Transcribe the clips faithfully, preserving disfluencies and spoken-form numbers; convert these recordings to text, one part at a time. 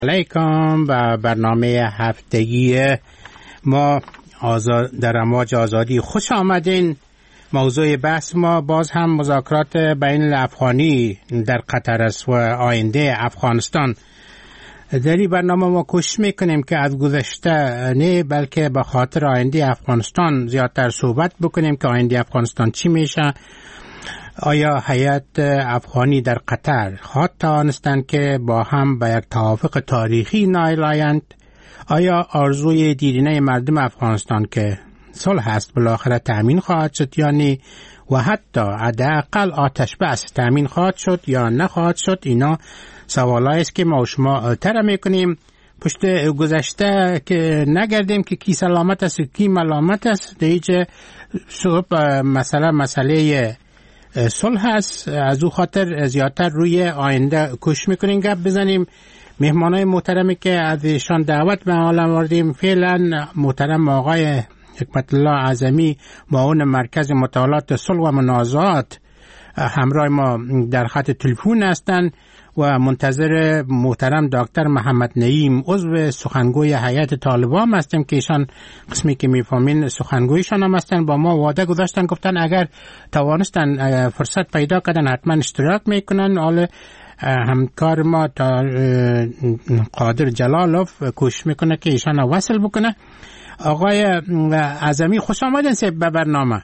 علیکم و برنامه هفتگی ما آزاد در امواج آزادی خوش آمدین. موضوع بحث ما باز هم مذاکرات بین الافغانی در قطر است و آینده افغانستان. در این برنامه ما کوشش میکنیم که از گذشته نه بلکه به خاطر آینده افغانستان زیادتر صحبت بکنیم که آینده افغانستان چی میشه. آیا هیئت افغانی در قطر خواهد توانستند که با هم به یک توافق تاریخی نائل آیند؟ آیا آرزوی دیرینه مردم افغانستان که صلح است بالاخره تأمین خواهد شد یا نه؟ و حتی حداقل آتش بس تأمین خواهد شد یا نخواهد شد؟ اینا سوالایی است که ما و شما طرح میکنیم. پشت گذشته که نگردیم که کی سلامت است کی ملامت است. دیگه مسئله مسئله صلح است. از او خاطر زیادتر روی آینده کوشش میکنیم گپ بزنیم. مهمانای محترمی که از ایشان دعوت به عالم آوردیم فعلا محترم آقای حکمت الله اعظمی، معاون مرکز مطالعات صلح و منازعات، همراه ما در خط تلفن هستند و منتظر محترم دکتر محمد نعیم عضو سخنگوی هیئت طالبان هستیم که ایشان قسمی که میفهمین سخنگویشان هم هستن. با ما وعده گذاشتن گفتن اگر توانستن فرصت پیدا کردن حتما اشتراک میکنن. حالا همکار ما قادر جلالوف کوشش میکنه که ایشان وصل بکنه. آقای اعظمی خوش آمدین سب به برنامه.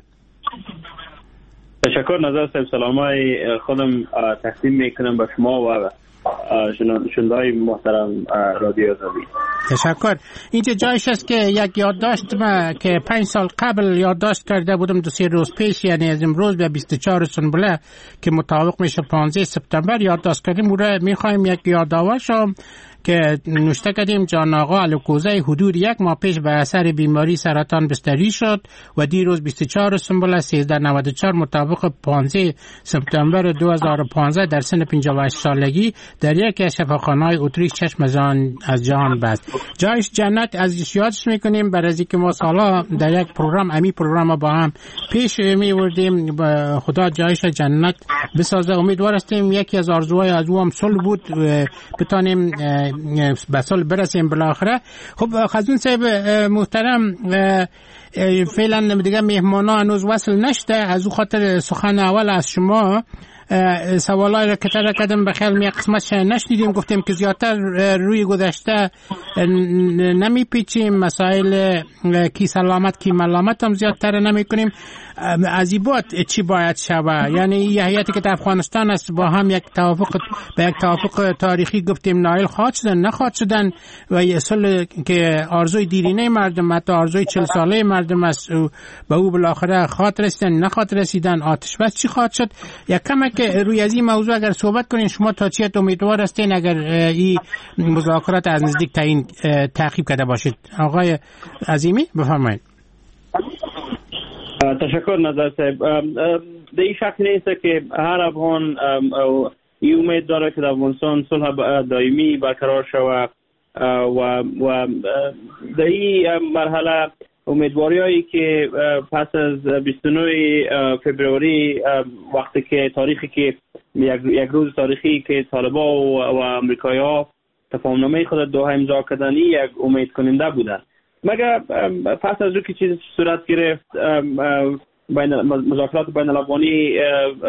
تشکر نظر صاحب. سلامای خودم تقدیم میکنم به شما و شنوندگان محترم رادیو آزادی. تشکر. اینجا جایش است که یک یادداشت ما که پنج سال قبل یادداشت کرده بودم دو سه روز پیش، یعنی از امروز به بیست و چهار سنبله که مطابق میشه پانزده سپتامبر یادداشت کردیم. موره میخوایم یک یادآور شم که نوشته کردیم جان آقا الکوزه حدود یک ماه پیش به اثر بیماری سرطان بستری شد و دیروز بیست و چهار سنبله سیزده نود و چهار مطابق پانزده سپتامبر دو هزار و پانزده در سن پنجاه و هشت سالگی در یک از شفاخانه‌های اتریش چشم از جهان بست. جایش جنت از یادش میکنیم برای از اینکه ما سالا در یک پروگرام امی پروگرام با هم پیش میوردیم. خدا جایش جنت بسازه. امیدوار هستیم یکی از آرزوهای از او هم صلح بود بتانیم به صلح برسیم بالاخره. خب خزون صاحب محترم، فعلا دیگه مهمانا هنوز وصل نشده، از او خاطر سخن اول از شما سوالای را که طرح کردم به خیال می قسمتش نشنیدیم. گفتیم که زیادتر روی گذشته نمی پیچیم، مسائل کی سلامت کی ملامت هم زیادتر نمی کنیم. از این بعد چی باید شود؟ یعنی یه هیئتی که در افغانستان است با هم یک توافق به یک توافق تاریخی گفتیم نائل خواهد شدن نخواهد شدن و یه صلح که آرزوی دیرینه مردم حتی آرزوی چهل ساله مردم است به او بالاخره خواهد رسیدن نخواهد رسیدن، آتش بس چی خواهد شد؟ یک کمک که روی از این موضوع اگر صحبت کنین شما تا چی امیدوار هستین اگر این مذاکرات از نزدیک تعیین تعقیب کرده باشید؟ آقای عظیمی بفرمایید. تشکر نظر صاحب. در این شک نیست که هر افغان این امید داره که در افغانستان صلح دائمی برقرار شود و و در این مرحله امیدواری هایی که پس از بیست و نه فوریه وقتی که تاریخی که یک, یک روز تاریخی که طالبان و, و امریکایی ها تفاهمنامه خود دوحه امضا کردن یک امید کننده بودن. مگر پس از او که چیز صورت گرفت بین مذاکرات بین الافغانی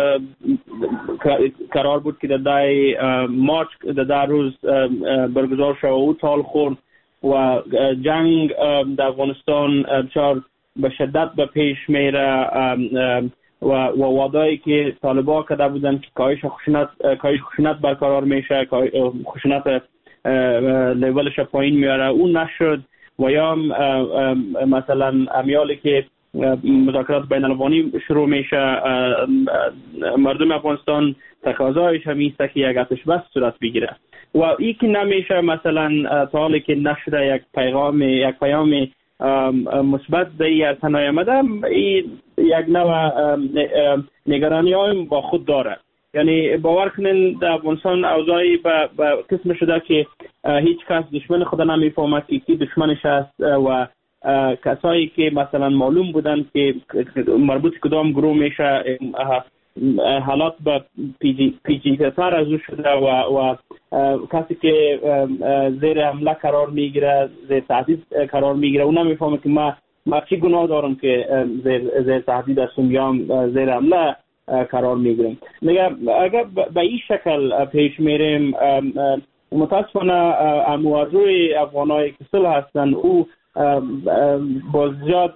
قرار بود که در ده مارچ در ده روز برگزار شد و تال خورد و جنگ در افغانستان بسیار به شدت به پیش میره و و وعده‌ای که طالبان کرده بودن که کاهش خشونت کاهش خشونت برقرار میشه، خشونت لیولش پایین میاره، اون نشد. و یا مثلا امیالی که مذاکرات بین الافغانی شروع میشه، مردم افغانستان تقاضایش همیشه که یک آتش بس صورت بگیره و این که نمیشه مثلا تا حالی که نشده یک پیغام یک پیام مثبت در تنهای آمده، این یک نوع نگرانی های با خود داره. یعنی باور کنین در افغانستان اوضاعی به قسم شده که هیچ کس دشمن خود نمیفهمه که کی دشمنش است و کسایی که مثلا معلوم بودن که مربوط کدام گروه میشه حالات به پیچیده‌تر از او شده و و کسی که زیر حمله قرار میگیره، زیر تهدید قرار میگیره، اون نمیفهمه که ما ما چی گناه دارم که زیر زیر تهدید هستم یا زیر حمله قرار میگیریم. میگه اگر به این شکل پیش میریم، متاسفانه موضوع افغانایی که صلح هستن او با زیاد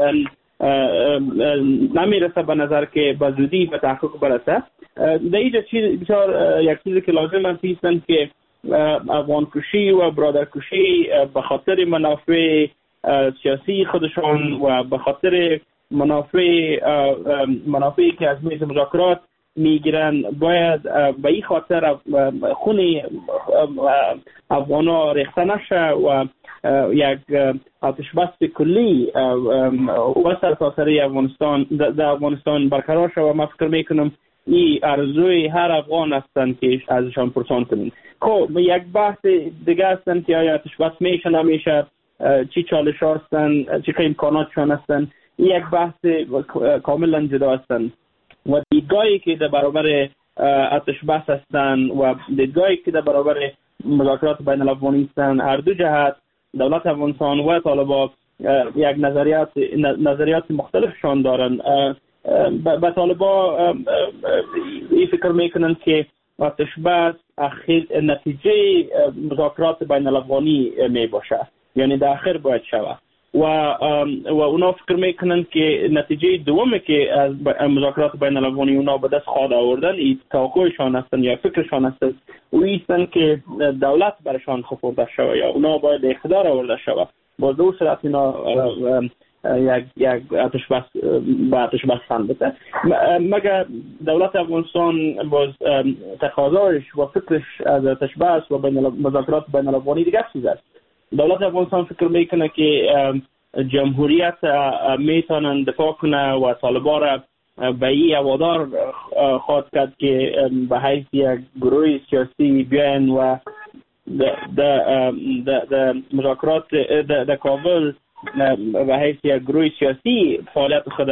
نمیرسه به نظر که به زودی به تحقق برسه. در اینجا چیز بسیار یک چیزی که لازم است که افغان کشی و برادر کشی به خاطر منافع سیاسی خودشان و به خاطر منافع منافعی که از میز مذاکرات میگیرن باید به این خاطر خون افغانا ریخته نشه و یک آتش بس کلی و سرتاسری افغانستان در افغانستان برقرار شد و من فکر میکنم این ارزوی هر افغان هستند که ازشان پرسان کنیم. خب یک بحث دیگه هستند که آیا آتش بس میشه نمیشه، چی چالش هستند، چی امکاناتشان هستند، یک بحث کاملا جدا هستند و دیدگاهی که در برابر آتش بس هستند و دیدگاهی که در برابر مذاکرات بین الافغانی هستند، هر دو جهت دولت افغانستان و طالبان یک نظریات نظریات مختلفشان دارن. به طالبان این فکر میکنند که آتش بس اخیر نتیجه مذاکرات بین الافغانی می باشه، یعنی در آخر باید شود و و اونا فکر میکنند که نتیجه دومی که از مذاکرات بین الافغانی اونا به دست خواهد آوردن این توقعشان هستند یا فکرشان هستند و ایستند که دولت برشان سپرده شود یا اونا باید اقتدار آورده شود. با دو صورت اینا یک یک آتش بس با آتش بس تن بده. مگر دولت افغانستان باز تقاضایش و فکرش از آتش بس و بین مذاکرات بین الافغانی دیگه چیز است. دولت افغانستان فکر میکنه که جمهوریت میتونن دفاع کنه و طالبان را به این وادار خواهد کرد که به حیث یک گروه سیاسی بیاین و در مذاکرات در کابل به حیث یک گروه سیاسی فعالیت خود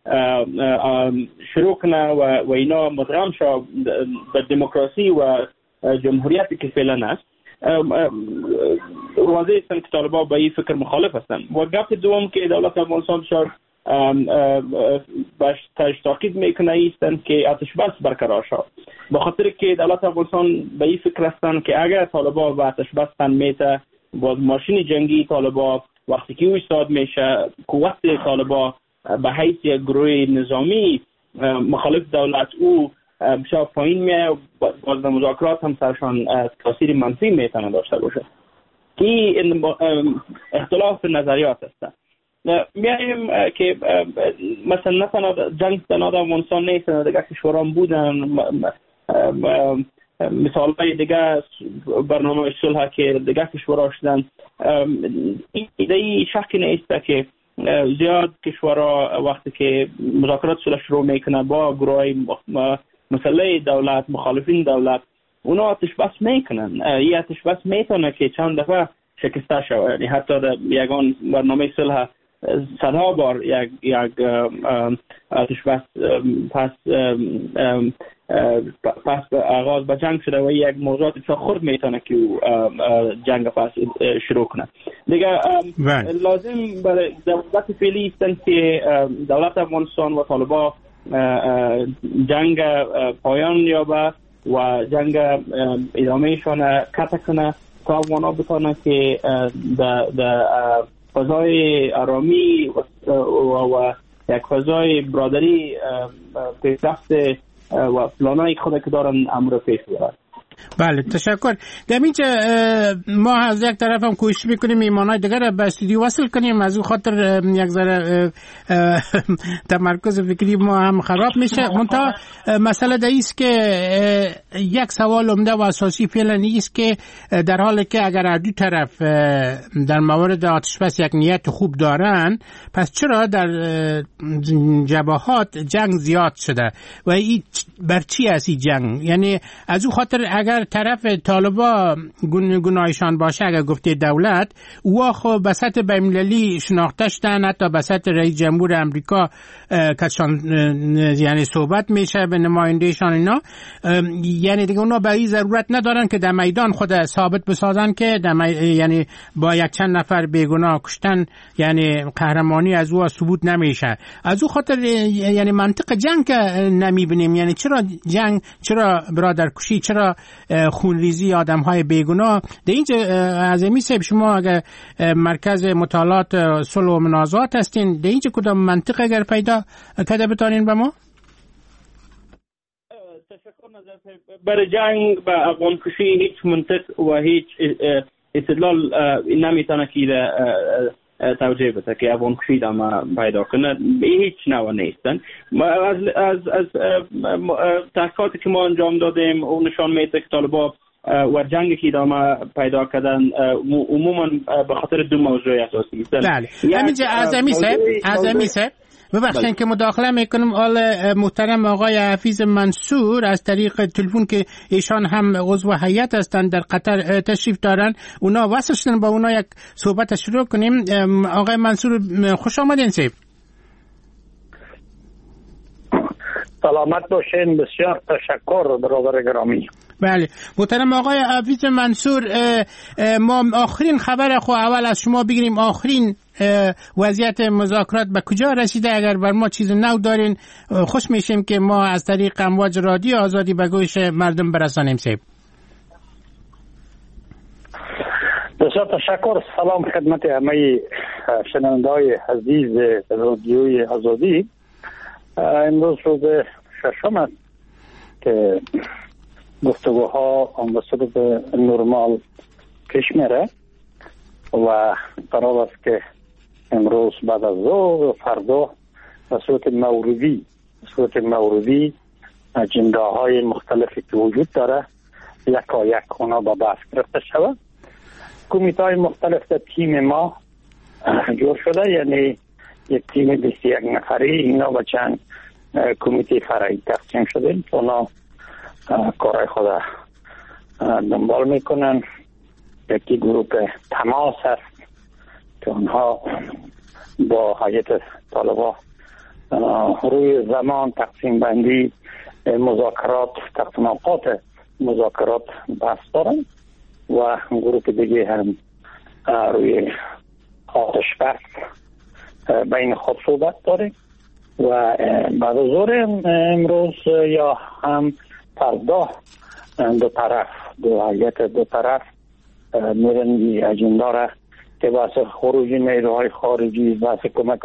شروع کنه و اینا مدغم شد به دموکراسی و جمهوریتی که فعلا است. واضح است که طالبان به این فکر مخالف هستند. و گپ دوم که دولت افغانستان بسیار باش تاکید میکنه ایستند که آتش بس برقرار شد، به خاطر که دولت افغانستان به این فکر هستند که اگر طالبان به آتش بس تن میته، باز ماشین جنگی طالبان وقتی که ایستاد میشه، قوت طالبان به حیث یک گروه نظامی مخالف دولت او بسیار پایین میه، باز در مذاکرات هم سرشان تاثیر منفی میتونه داشته باشه. این اختلاف نظریات است. میایم که مثلا نه تنها جنگ تنها در افغانستان نیست، دیگه کشوران بودن، مثال های دیگه برنامه صلح که دیگه کشورها شدن. این ایده شک نیست که زیاد کشورها وقتی که مذاکرات صلح شروع میکنه با گروه مسئله دولت، مخالفین دولت، اونا آتش بس میکنن. این آتش بس میتونه که چند دفعه شکسته شود، یعنی حتی در یگان برنامه صلح صدها بار یک یک آتش بس پس پس آغاز به جنگ شده و یک موضوعات بسیار خرد میتونه که جنگ پس شروع کنه. دیگه لازم برای دولت فعلی است که دولت افغانستان و طالبان جنگ پایان یابه و جنگ ادامهشان قطع کنه تا افغانا بتانه که در فضای آرامی و, و یک فضای برادری پیشرفت و پلانایی خود که دارن امر پیش برد. بله تشکر. در اینجا ما از یک طرف هم کوشش میکنیم ایمانای دیگر را به استودیو وصل کنیم، از اون خاطر یک ذره تمرکز فکری ما هم خراب میشه. منتها مسئله در است که یک سوال عمده و اساسی فعلا است که در حالی که اگر از دو طرف در مورد آتش بس یک نیت خوب دارن، پس چرا در جبهات جنگ زیاد شده و این بر چی است این جنگ؟ یعنی از اون خاطر اگر اگر طرف طالبا گناهشان باشه، اگر گفته دولت او خو به سطح بین‌المللی شناخته شدن، حتی به سطح رئیس جمهور امریکا کسان یعنی صحبت میشه به نمایندهشان اینا، یعنی دیگه اونا به این ضرورت ندارن که در میدان خود ثابت بسازن که در می... یعنی با یک چند نفر بیگناه کشتن یعنی قهرمانی از او ثبوت نمیشه. از او خاطر یعنی منطق جنگ که نمیبینیم. یعنی چرا جنگ، چرا برادر کشی، چرا خونریزی آدم های بیگناه؟ در اینجا از امی صاحب شما اگر مرکز مطالعات صلح و منازعات هستین، در اینجا کدام منطق اگر پیدا کرده بتانین به ما؟ تشکر نظر برای جنگ به افغان کشی هیچ منطق و هیچ استدلال نمیتونه که توجیه بده که افغان کشی ما پیدا کنه. هیچ نوع نیستن. از از از تحقیقاتی که ما انجام دادیم او نشان میده که طالبان و جنگی که ادامه پیدا کردن عموما به خاطر دو موضوع اساسی است. بله. همینجا اعظمی صاحب، اعظمی صاحب ببخشید که مداخله میکنم. آل محترم آقای حفیظ منصور از طریق تلفن که ایشان هم عضو هیئت هستند در قطر تشریف دارن، اونا وصل شدن با اونا یک صحبت شروع کنیم. آقای منصور خوش آمدین. سیب سلامت باشین. بسیار تشکر برادر گرامی. بله محترم آقای حفیظ منصور، ما آخرین خبر خو اول از شما بگیریم. آخرین وضعیت مذاکرات به کجا رسیده؟ اگر بر ما چیز نو دارین خوش میشیم که ما از طریق امواج رادیو آزادی به گوش مردم برسانیم. سیب بسیار تشکر. سلام خدمت همه شنونده‌های عزیز رادیوی آزادی. امروز روز ششم است که گفتگوها به صورت نرمال پیش میره و قرار است که امروز بعد از ظهر و فردا به صورت موردی به صورت موردی اجنده های مختلفی که وجود داره یکا یک اونا با بحث گرفته شود. کمیته های مختلف در تیم ما جور شده، یعنی یک تیم بیست و یک نفری، اینا با چند کمیته فرعی تقسیم شده. اونا کارهای خود دنبال میکنن. یکی گروپ تماس هست که اونها با هیئت طالبان روی زمان تقسیم بندی مذاکرات، تقسیم اوقات مذاکرات بحث دارن و گروپ دیگه هم روی آتش بس بین خود صحبت داره و بعد از ظهر امروز یا هم فردا دو طرف دو هیئت دو طرف میرن اجنده را که بحث خروجی نیروهای خارجی، بحث کمک.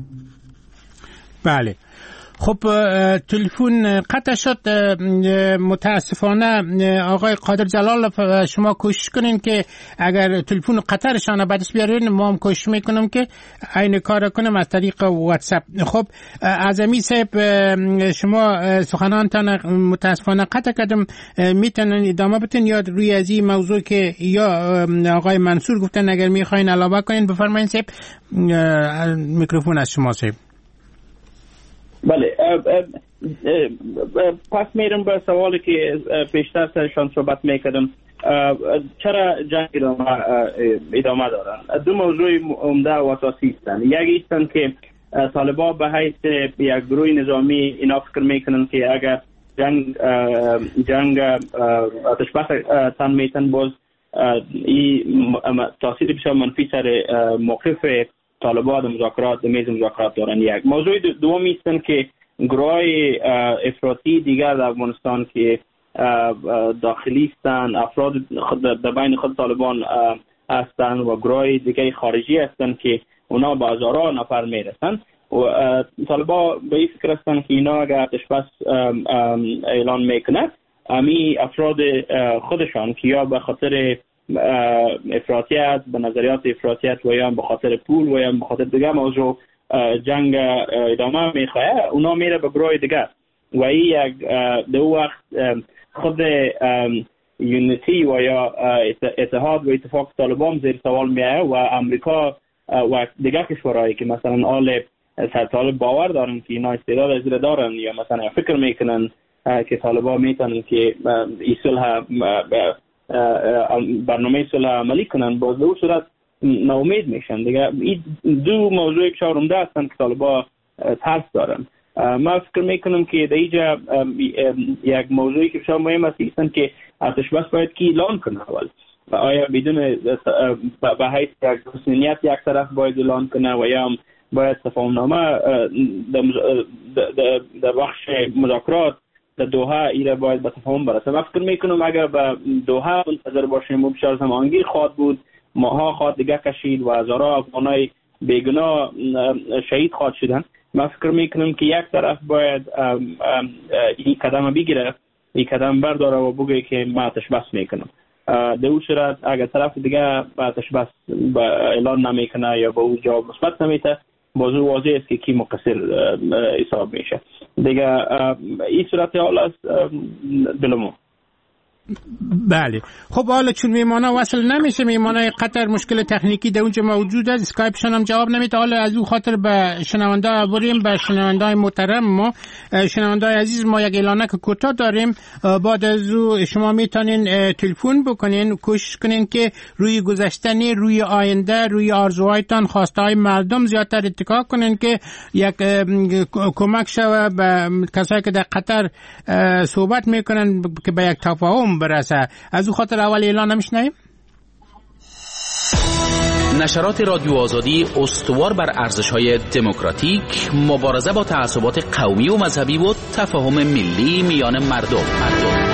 بله خب تلفن قطع شد متاسفانه. آقای قادر جلال شما کوشش کنین که اگر تلفن قطرشان بعدش بیارین، ما هم کوشش میکنم که این کار کنم از طریق واتساپ. خب اعظمی صاحب شما سخنانتان متاسفانه قطع کردم، میتونن ادامه بتین یا روی از این موضوع که یا آقای منصور گفتن اگر میخواین علاوه کنین بفرمایین. صاحب میکروفون از شما. صاحب بله پس میرم به سوالی که پیشتر سرشان صحبت میکردم، چرا جنگ ادامه, ادامه دارن؟ دو موضوع عمده و اساسی هستند. یکی هستند که طالبان به حیث یک گروه نظامی اینا فکر میکنن که اگر جنگ جنگ آتش بس تن میتن، باز این تاثیر بسیار منفی سر موقف طالبان در مذاکرات در میز مذاکرات دارن. یک موضوع دومی هستند که گروه افراطی دیگر در افغانستان که داخلی هستند، افراد در بین خود طالبان هستند و گروه دیگر خارجی هستند که اونا با هزاران نفر میرسند و طالبان به این فکر هستند که اینا اگر آتش بس اعلان میکنند، امی افراد خودشان که یا به خاطر افراطیت، به نظریات افراطیت و یا به خاطر پول و یا به خاطر دیگه موضوع جنگ ادامه میخواه، اونا میره به گروه دیگه و این یک دو وقت خود یونیتی و یا اتحاد و اتفاق طالبان زیر سوال میایه و امریکا و دیگه کشورهایی که مثلا آل سر طالب باور دارن که اینا استعداد از دارن یا مثلا فکر میکنن که طالبان میتونن که این صلح برنامه صلح عملی کنن، باز به اون صورت ناامید میشن دیگه. این دو موضوع بسیار عمده هستند که طالبان ترس دارن. ما فکر میکنم که در اینجا یک موضوعی که بسیار مهم است است که آتش بس باید که اعلان کنه اول. آیا بدون به حیث یک رسمیت یک طرف باید اعلان کنه و یا باید تفاهمنامه در بخش مذاکرات در دوحه ایره باید به تفاهم برسه. من فکر میکنم اگر به دوحه منتظر باشیم و بسیار زمانگیر خواهد بود، ماها خواهد دیگه کشید و هزارها افغانای بیگناه شهید خواهد شدن. من فکر میکنم که یک طرف باید ام ام این قدم بگیره، این قدم برداره و بگه که ما آتش بس میکنم. در اون صورت اگر طرف دیگه آتش بس اعلان نمیکنه یا به اون جواب مثبت نمیده، موضوع واضح است که کی مقصر حساب میشه دیگه. این صورت حال است دلمو. بله خب حالا چون میمانه وصل نمیشه، میمانه قطر مشکل تکنیکی در اونجا موجود است، اسکایپشون هم جواب نمیده. حالا از اون خاطر به شنونده بریم، به شنونده محترم ما. شنونده عزیز، ما یک اعلانه که کوتاه داریم، بعد از او شما میتونین تلفن بکنین، کوشش کنین که روی گذشتنی، روی آینده، روی آرزوهایتان، خواستهای مردم زیادتر اتکا کنین که یک کمک شوه به کسایی که در قطر صحبت میکنن که به یک تفاهم برسه. از اون خاطر اول اعلان نمیشنیم. نشرات رادیو آزادی استوار بر ارزش‌های دموکراتیک، مبارزه با تعصبات قومی و مذهبی و تفاهم ملی میان مردم. مردم.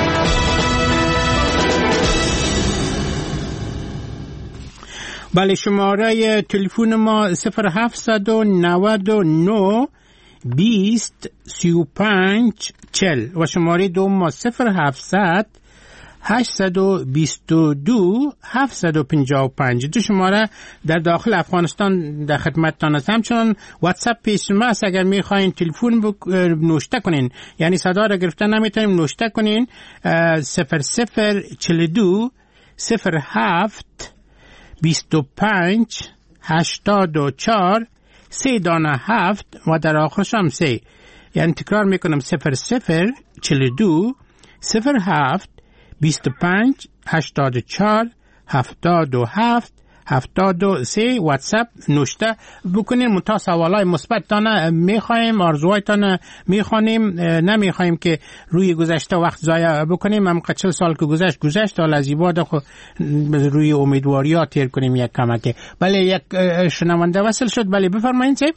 بله، شماره تلفن ما صفر هفتصد و نود و نه بیست سی و پنج چل و شماره دوم ما صفر هفتصد هشتصد و بیست و دو هفتصد و پنجاه و پنج. دو شماره در داخل افغانستان در خدمتتان است. همچنان واتساپ پیش ما است، اگر میخواین تلفن بک... نوشته کنین، یعنی صدا را گرفتن نمیتونیم، نوشته کنین صفر صفر چل دو صفر هفت بیست و پنج هشتاد و چهار سه دانه هفت و در آخرش هم سه. یعنی تکرار میکنم صفر صفر چل دو صفر هفت بیست و پنج هشتاد و چهار هفتاد و هفت هفتاد و سه. واتساپ نوشته بکنین. منتها سوالای مثبت تانه میخوایم، آرزوهایتان میخوانیم، نمیخوایم که روی گذشته وقت ضایع بکنیم. هم چهل سال که گذشت گذشت، حالا از این بعد روی امیدواری ها تیر کنیم یک کمک. بله، یک شنونده وصل شد. بله بفرمایید. چه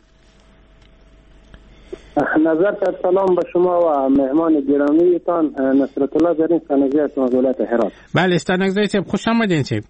نظر سلام به شما و مهمان گرامیتان نصرت الله زرین سنگی از ولایت هرات. بله استانگزای چه خوش آمدین. چه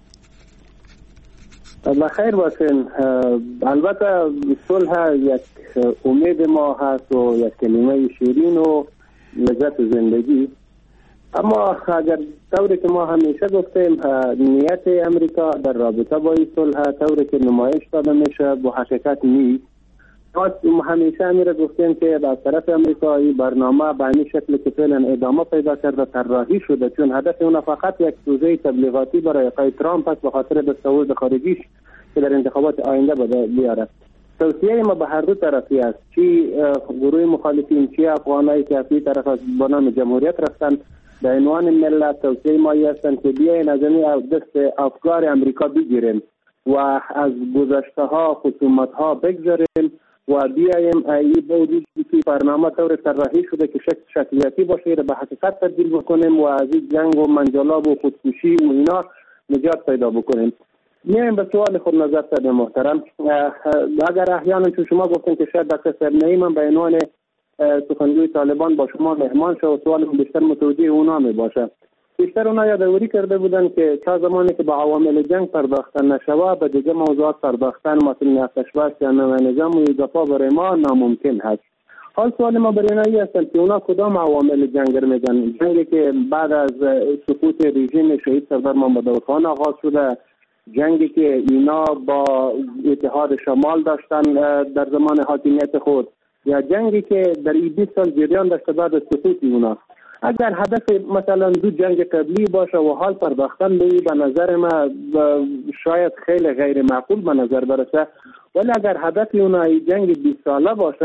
بخیر باشین. البته صلح یک امید ما هست و یک کلمه شیرین و لذت زندگی، اما اگر طوری که ما همیشه گفتیم نیت امریکا در رابطه با این صلح طوری که نمایش داده میشه با حقیقت نیست. ما همیشه امیر گفتیم که از طرف امریکا این برنامه به این شکل که فعلا ادامه پیدا کرده طراحی شده، چون هدف اون فقط یک سوژه تبلیغاتی برای آقای ترامپ است به خاطر دستاورد خارجیش که در انتخابات آینده بده بیاره. توصیه ما به هر دو طرفی است، چی گروه مخالفین چی افغانایی که از این طرف از برنامه جمهوریت رفتن به عنوان ملت، توصیه ما هستند که بیاین از این دست افکار امریکا بگیریم و از گذشته ها خصومت ها بگذاریم و بیایم ای بودی که برنامه طور طراحی شده که شکل شکلیاتی باشه به حقیقت تبدیل بکنیم و از این جنگ و منجلاب و خودکشی و اینا نجات پیدا بکنیم. میایم به سوال خود نظر دادم محترم. اگر احیانا چون شما گفتین که شاید دکتر سرنئی من به عنوان سخنگوی طالبان با شما مهمان شد و سوال بیشتر متوجه اونا می باشه. بیشتر اونا یادآوری کرده بودن که تا زمانی که به عوامل جنگ پرداختن نشود به دیگه موضوعات پرداختن مثل آتش بس یا نظام و دفاع برای ما ناممکن هست. حال سوال ما برای اینایی هستند که اونا کدام عوامل جنگ رو میگن؟ جنگی که بعد از سقوط رژیم شهید سردار محمد داود خان آغاز شده، جنگی که اینا با اتحاد شمال داشتن در زمان حاکمیت خود، یا جنگی که در این بیست سال جریان داشته بعد از سقوط اونا. اگر هدف مثلا دو جنگ قبلی باشه و حال پرداختن به به نظر ما شاید خیلی غیر معقول به نظر برسه، ولی اگر هدف اونا جنگ بیست ساله باشه،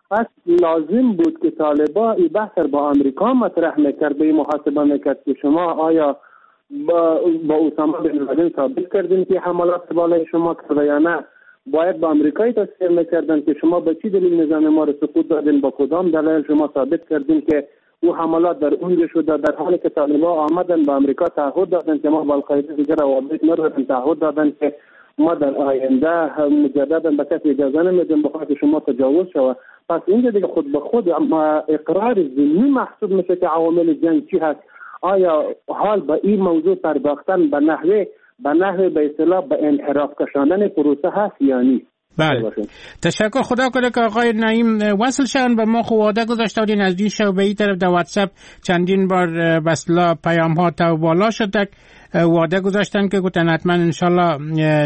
از لازم بود که طالبان این بحث با امریکا مطرح میکرد، به محاسبه میکرد که شما آیا با, با اسامه بن لادن ثابت کردین که حملات بالای شما کرده یا نه. باید با امریکایی تصویر میکردن که شما به چی دلیل نظام ما رو سقوط دادین، با کدام دلیل شما ثابت کردین که او حملات در اونجا شده، در حالی که طالبان آمدن با امریکا تعهد دادن که ما با القاعده دیگر روابط نداریم، تعهد دادن که ما در آینده مجددا به کسی اجازه نمیدیم بخاطر شما تجاوز شود. پس اینجا دیگه خود به خود اقرار ضمنی محسوب میشه که عوامل جنگ چی هست. آیا حال به این موضوع پرداختن به نحوه به نحوه به اصطلاح به انحراف کشاندن پروسه هست یا نیست؟ بله، تشکر. خدا کنه که آقای نعیم وصل شدن. به ما خو وعده گذاشته بودین از این شو به این طرف در واتساپ چندین بار بسلا پیام ها تا بالا شد، وعده گذاشتن که گفتن حتما انشالله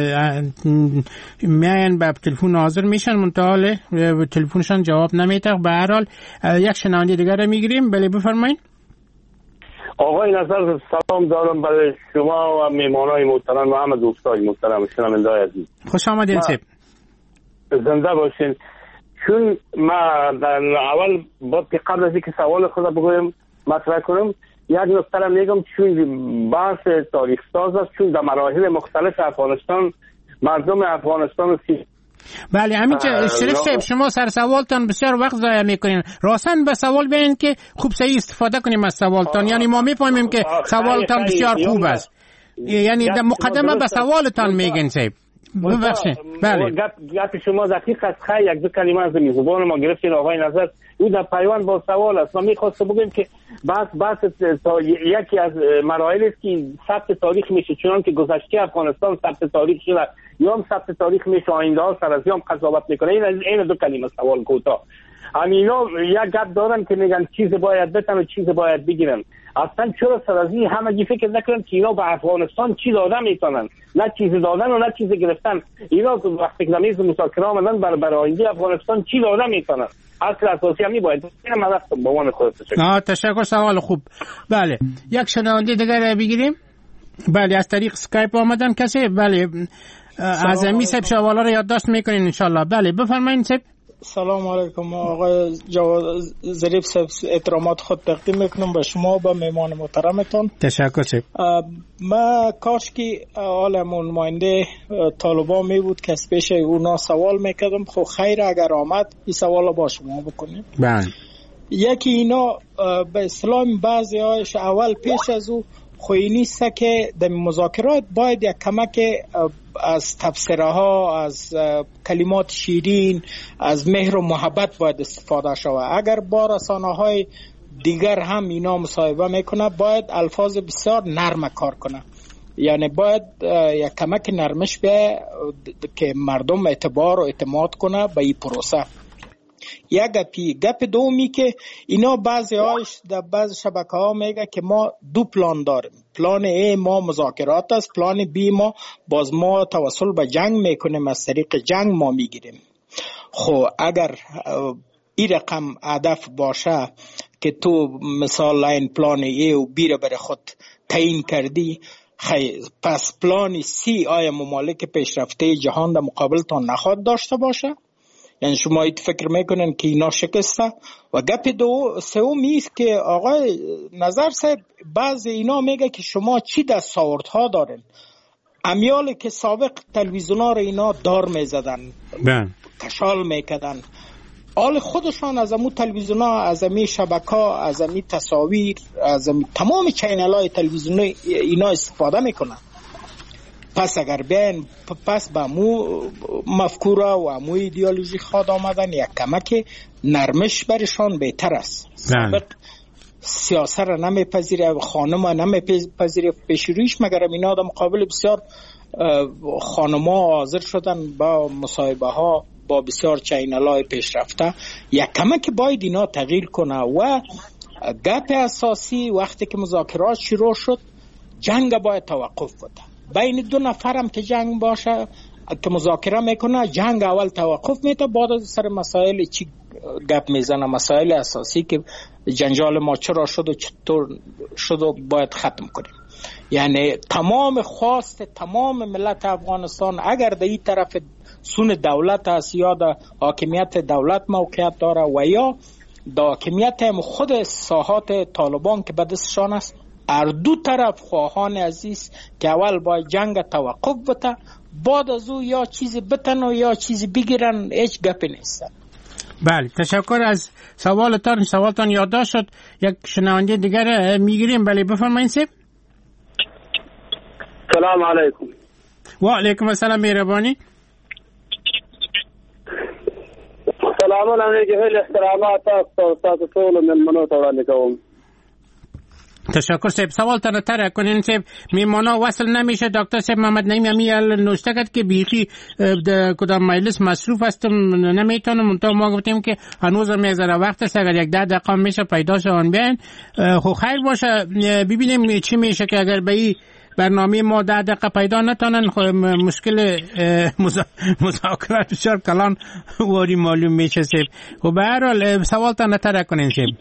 میاین به تلفن حاضر میشن، منتها به تلفنشان جواب نمیده. به هر حال یک شنونده دیگر رو میگیریم. بله بفرمایید. آقای نظر سلام دارم برای شما و میمانای محترم و همه دوستای محترم شنونده‌های عزیز. خوش آمدین. سب زنده باشین. چون ما در اول با قبل از اینکه سوال خود بگویم مطرح کنم، یک نکته را میگم چون بحث تاریخ ساز است، چون در مراحل مختلف افغانستان مردم افغانستان سی بله همین شریف صاحب شما سر سوالتان بسیار وقت ضایع میکنین. راستن به سوال بیاین که خوب صحیح استفاده کنیم از سوالتان. یعنی ما میفهمیم که سوالتان بسیار خوب است، یعنی در مقدمه به سوالتان میگین صاحب. ببخشید. بله گپ شما دقیق است. خیلی یک دو کلمه از زبان ما گرفتین آقای نظر، او در پیوند با سوال است. ما میخواستم بگم که بحث بحث یکی از مراحل است که ثبت تاریخ میشه، چون که گذشته افغانستان ثبت تاریخ شده، یا هم ثبت تاریخ میشه آینده ها سر از یا هم قضاوت میکنه. این این دو کلمه سوال کوتاه. همینا یک گپ دارن که میگن چیز باید بتن و چیز باید بگیرن. اصلا چرا سر از این همگی فکر نکنن که اینا به افغانستان چی دادن میتونن، نه چیز دادن و نه چیز گرفتن. اینا وقتی که نمیز مذاکره آمدن بر بر آینده افغانستان چی دادن میتونن. اصل اساسی هم باید اینم من رفتم با من خودت تشکر. آه تشکر. سوال خوب. بله یک شنونده دیگر بگیریم. بله از طریق اسکایپ آمدن کسی. بله اعظمی صاحب سوالا رو یادداشت میکنین ان شاء الله. بله بفرمایید صاحب. سلام علیکم آقای جواد ظریف صاحب، احترامات خود تقدیم میکنم به شما و به مهمان محترمتون. تشکر صاحب. ما کاش که عالمون نماینده طالبان می بود که از پیش اونا سوال میکردم. خب خیر اگر آمد این سوال با شما بکنیم. بله. یکی اینا به اسلام بعضی هایش اول پیش از او خوی نیست که در مذاکرات باید یک کمک از تفسیره ها، از کلمات شیرین، از مهر و محبت باید استفاده شود. اگر با رسانه های دیگر هم اینا مصاحبه میکنه باید الفاظ بسیار نرم کار کنه. یعنی باید یک کمک نرمش به که مردم اعتبار و اعتماد کنه به این پروسه. یک گپی گپ دومی که اینا بعضی هایش در بعض شبکه ها میگه که ما دو پلان داریم. پلان ای ما مذاکرات است، پلان بی ما باز ما توسل به جنگ میکنیم، از طریق جنگ ما میگیریم. خب اگر این رقم هدف باشه که تو مثال این پلان ای و بی را بر خود تعیین کردی، خیلی پس پلان سی آیا ممالک پیشرفته جهان در مقابل تا نخواد داشته باشه؟ یعنی شما ایت فکر میکنن که اینا شکسته؟ و گپ دو سومی است که آقای نظر صاحب بعضی اینا میگه که شما چی دستاوردها دارین. امیال که سابق تلویزیونا رو اینا دار میزدن، کشال میکردن، آل خودشان از امو تلویزیونا، از امی شبکا، از امی تصاویر، از امی تمام چینل های تلویزیونی اینا استفاده میکنن. پس اگر بیاین پس به امو مفکوره و امو ایدئولوژی خواد آمدن، یک کمک نرمش برشان بهتر است. سابق سیاست را نمیپذیره، خانم را نمیپذیره پیشرویش، مگر اینا در مقابل بسیار خانم ها حاضر شدن با مصاحبه ها با بسیار چینل های پیشرفته. یک کمک باید اینا تغییر کنه. و گپ اساسی وقتی که مذاکرات شروع شد، جنگ باید توقف بده. بین دو نفرم که جنگ باشه که مذاکره میکنه، جنگ اول توقف میده، بعد از سر مسائل چی گپ میزنه، مسائل اساسی که جنجال ما چرا شد و چطور شد و باید ختم کنیم. یعنی تمام خواست تمام ملت افغانستان اگر در این طرف سون دولت است یا در حاکمیت دولت موقعیت داره و یا در حاکمیت هم خود ساحات طالبان که به دستشان است، هر دو طرف خواهان عزیز که اول باید جنگ توقف بده، بعد از او یا چیزی بتن و یا چیزی بگیرن، هیچ گپی نیست. بله، تشکر از سوالتان. سوالتان یادداشت شد. یک شنونده دیگر میگیریم. بله بفرمایید سیب. سلام علیکم. و علیکم السلام مهربانی. سلامونه علیکم. هیل احترامات تاسو تاسو ټول ملمنو ته وړاندې کوم. تشکر صاحب. سوال تر تر کنین صاحب، میمانا وصل نمیشه. دکتر صاحب محمد نعیمی امیال نوشته کرد که بیخی در کدام مجلس مصروف هستم نمیتونم. منتها ما گفتیم که هنوز هم یک ذره وقت است، اگر یک ده دقیقه میشه پیدا شون بیاین خو خیر باشه. ببینیم چی میشه که اگر به این برنامه ما ده دقیقه پیدا نتونن خو مشکل مذاکرات بسیار کلان واری معلوم میشه صاحب. خب به هر حال سوال تا نتر کنین صاحب.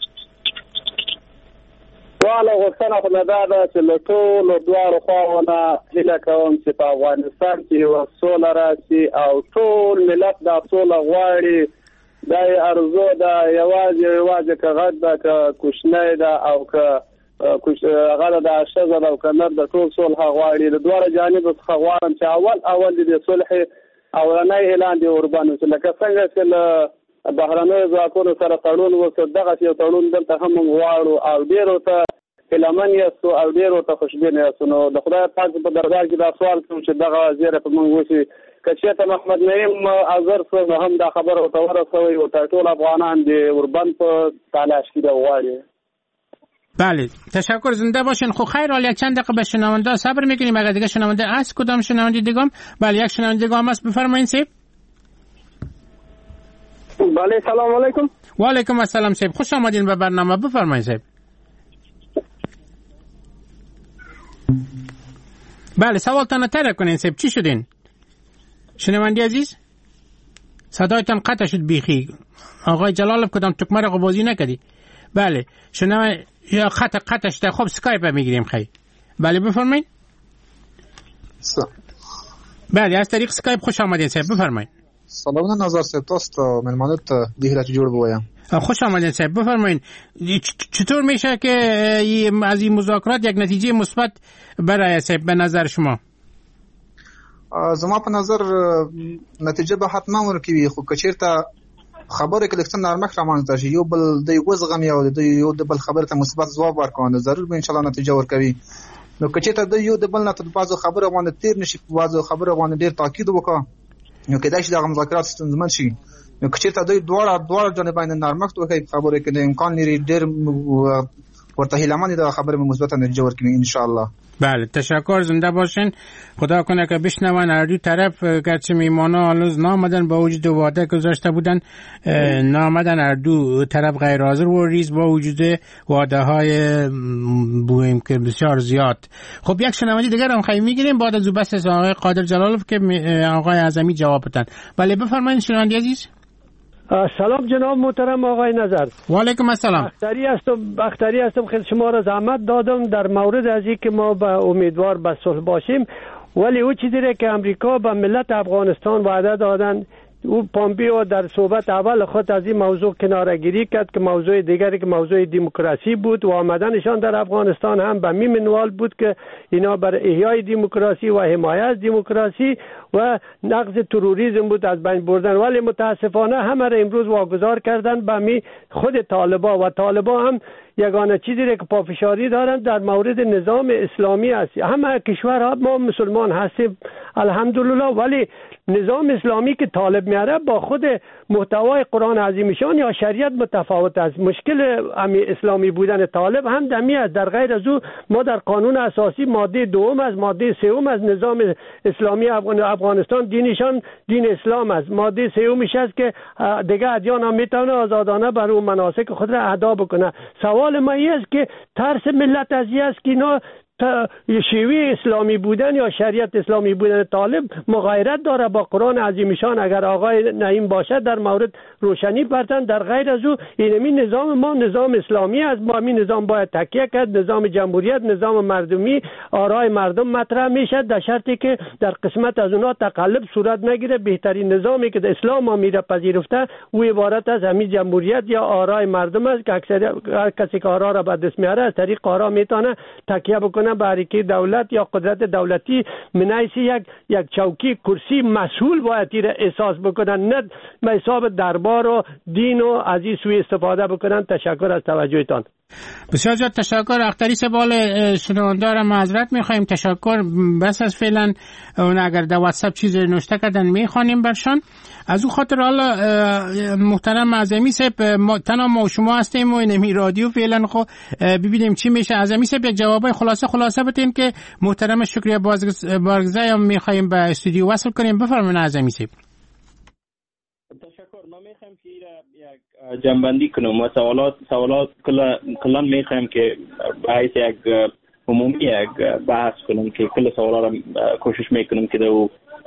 والا غوښتنه خو مې دا ده چې له ټولو دواړو خواوو هیله کوم چې په افغانستان کې یوه سوله راشي او ټول ملت دا سوله غواړي. دا یې ارزو ده، یوازې یوازې که غټ ده که کوچنی ده او که هغه ده ښځه ده او که نر ده، ټول صلح غواړي. د دواړو جانبو څخه غواړم چې اول اول د دې صلحې اولنی اعلان دې ورباندې شي، لکه څنګه چې له بهرنیو ځواکونو سره تړون وشو، دغسې یو تړون دلته هم موږ غواړو او ډېرو ته هیلهمن یاستو او ډېرو ته خوشبینه یاستو. نو د خدای پاک په دربار کې دا سوال کوم چې دغه زیری په موږ وشي. که چېرته محمد نعیم حاضر شو نو هم دا خبره ورته ورسوئ، ورته ټول افغانان دې وربند په تلاش کې ده غواړي. بله تشکر، زنده باشین. خب خیر حال یک چند دقیقه به شنونده صبر میکنیم. اگر دیگه شنونده است کدام شنونده دیگه هم؟ بله یک شنونده دیگه هم است. بفرمایید سیب. بله سلام علیکم. و علیکم السلام سیب، خوش آمدین به برنامه. بفرمایید سیب. بله سوالتان تر کنین سیب. چی شدین شنونده عزیز؟ صدایتان قطع شد بیخی. آقای جلالов کدام تکمه را بازی نکردی؟ بله شنونده یا خط قطع شده. خب سکایپ میگیریم خیلی. بله بفرمایید. بله از طریق سکایپ خوش آمدین صاحب. بفرمایید. سلام نظر صاحب، تاسو مهمانت دیگه چه جوړ بوایم. خوش آمدین صاحب. بفرمایید چطور میشه که از این مذاکرات یک نتیجه مثبت برای صاحب به نظر شما؟ زما په نظر نتیجه به حتما ورکوي، خو کچیرته خبره کې لکه نرمښت رامنځته شي، یو بل د یو زغم یو د یو د بل خبره ته مثبت ځواب ورکوي، ضرور به ان شاء الله نتیجه ورکوي. نو کچیرته د یو د بل نه تر بازو خبره باندې تیر نشي، بازو خبره باندې ډیر تاکید وکړي، نو کېدای شي د مذاکرات ستونزمن شي. نو کچیرته د دواړه دواړه جانبین نرمښت وکړي، خبره کې د امکان لري ډیر ورته هیله‌مند د خبره مثبت نتیجه ورکوي ان شاء الله. بله تشکر، زنده باشین. خدا کنه که بشنون هر دو طرف، گرچه میمانا هنوز نامدن با وجود وعده گذاشته بودن نامدن، هر دو طرف غیر حاضر و ریز با وجود وعده های بویم که بسیار زیاد. خب یک شنونده دیگر هم خیلی میگیریم بعد از بس آقای قادر جلالov که آقای اعظمی جواب بدن. بله بفرمایید شنونده عزیز. سلام جناب محترم آقای نظر. و علیکم السلام. بختری هستم بختری هستم خیلی شما را زحمت دادم در مورد از اینکه ما به امیدوار به صلح باشیم، ولی او چیزی را که امریکا به ملت افغانستان وعده دادن، او پامپیو در صحبت اول خود از این موضوع کناره‌گیری کرد که موضوع دیگری که موضوع دموکراسی بود و آمدنشان در افغانستان هم به این منوال بود که اینا برای احیای دموکراسی و حمایت از دموکراسی و نقض تروریسم بود از بین بردن، ولی متاسفانه همه را امروز واگذار کردن به می خود طالبا و طالبا هم یگانه چیزی را که پافشاری دارند در مورد نظام اسلامی است. همه کشورها ما مسلمان هستیم الحمدلله، ولی نظام اسلامی که طالب میاره با خود محتوای قرآن عظیمشان یا شریعت متفاوت است. مشکل امی اسلامی بودن طالب هم دمی است. در غیر از او ما در قانون اساسی ماده دوم از ماده سوم از نظام اسلامی افغانستان دینشان دین اسلام است. ماده سومش است که دیگه ادیان هم میتونه آزادانه بر اون مناسک خود را ادا بکنه. سوال ما این است که ترس ملت از این است که اینا شیوه اسلامی بودن یا شریعت اسلامی بودن طالب مغایرت داره با قرآن عظیمشان. اگر آقای نعیم باشد در مورد روشنی بردن، در غیر از او اینمی نظام ما نظام اسلامی است. با همین نظام باید تکیه کرد. نظام جمهوریت، نظام مردمی، آرای مردم مطرح میشد در شرطی که در قسمت از اونها تقلب صورت نگیره. بهترین نظامی که در اسلام ما میره پذیرفته او عبارت از همین جمهوریت یا آرای مردم است که اکثر کسی که آرا را به دست میاره از طریق آرا میتونه تکیه بکنه به حرکت دولت یا قدرت دولتی. منایس یک یک چوکی کرسی مسئول باید تیر احساس بکنن، نه به حساب دربار و دین و از این سوی استفاده بکنن. تشکر از توجهتان. بسیار زیاد تشکر. اختری سوال شنوندار معذرت میخوایم. تشکر. بس از فعلا اون اگر در واتساپ چیز نوشته کردن میخوانیم برشان. از اون خاطر حالا محترم اعظمی صاحب تنها ما و شما هستیم و اینمی رادیو فعلا خب ببینیم چی میشه. اعظمی صاحب یک جوابای خلاصه خلاصه بتین که محترم شکریه بارگزای هم میخوایم به استودیو وصل کنیم. بفرمایید اعظمی صاحب. تشکر. ما میخوایم که یک جنبندی کنم و سوالات سوالات کلا کلا میخوایم که به حیث یک عمومی یک بحث کنم که کل سوالا را کوشش میکنم که دو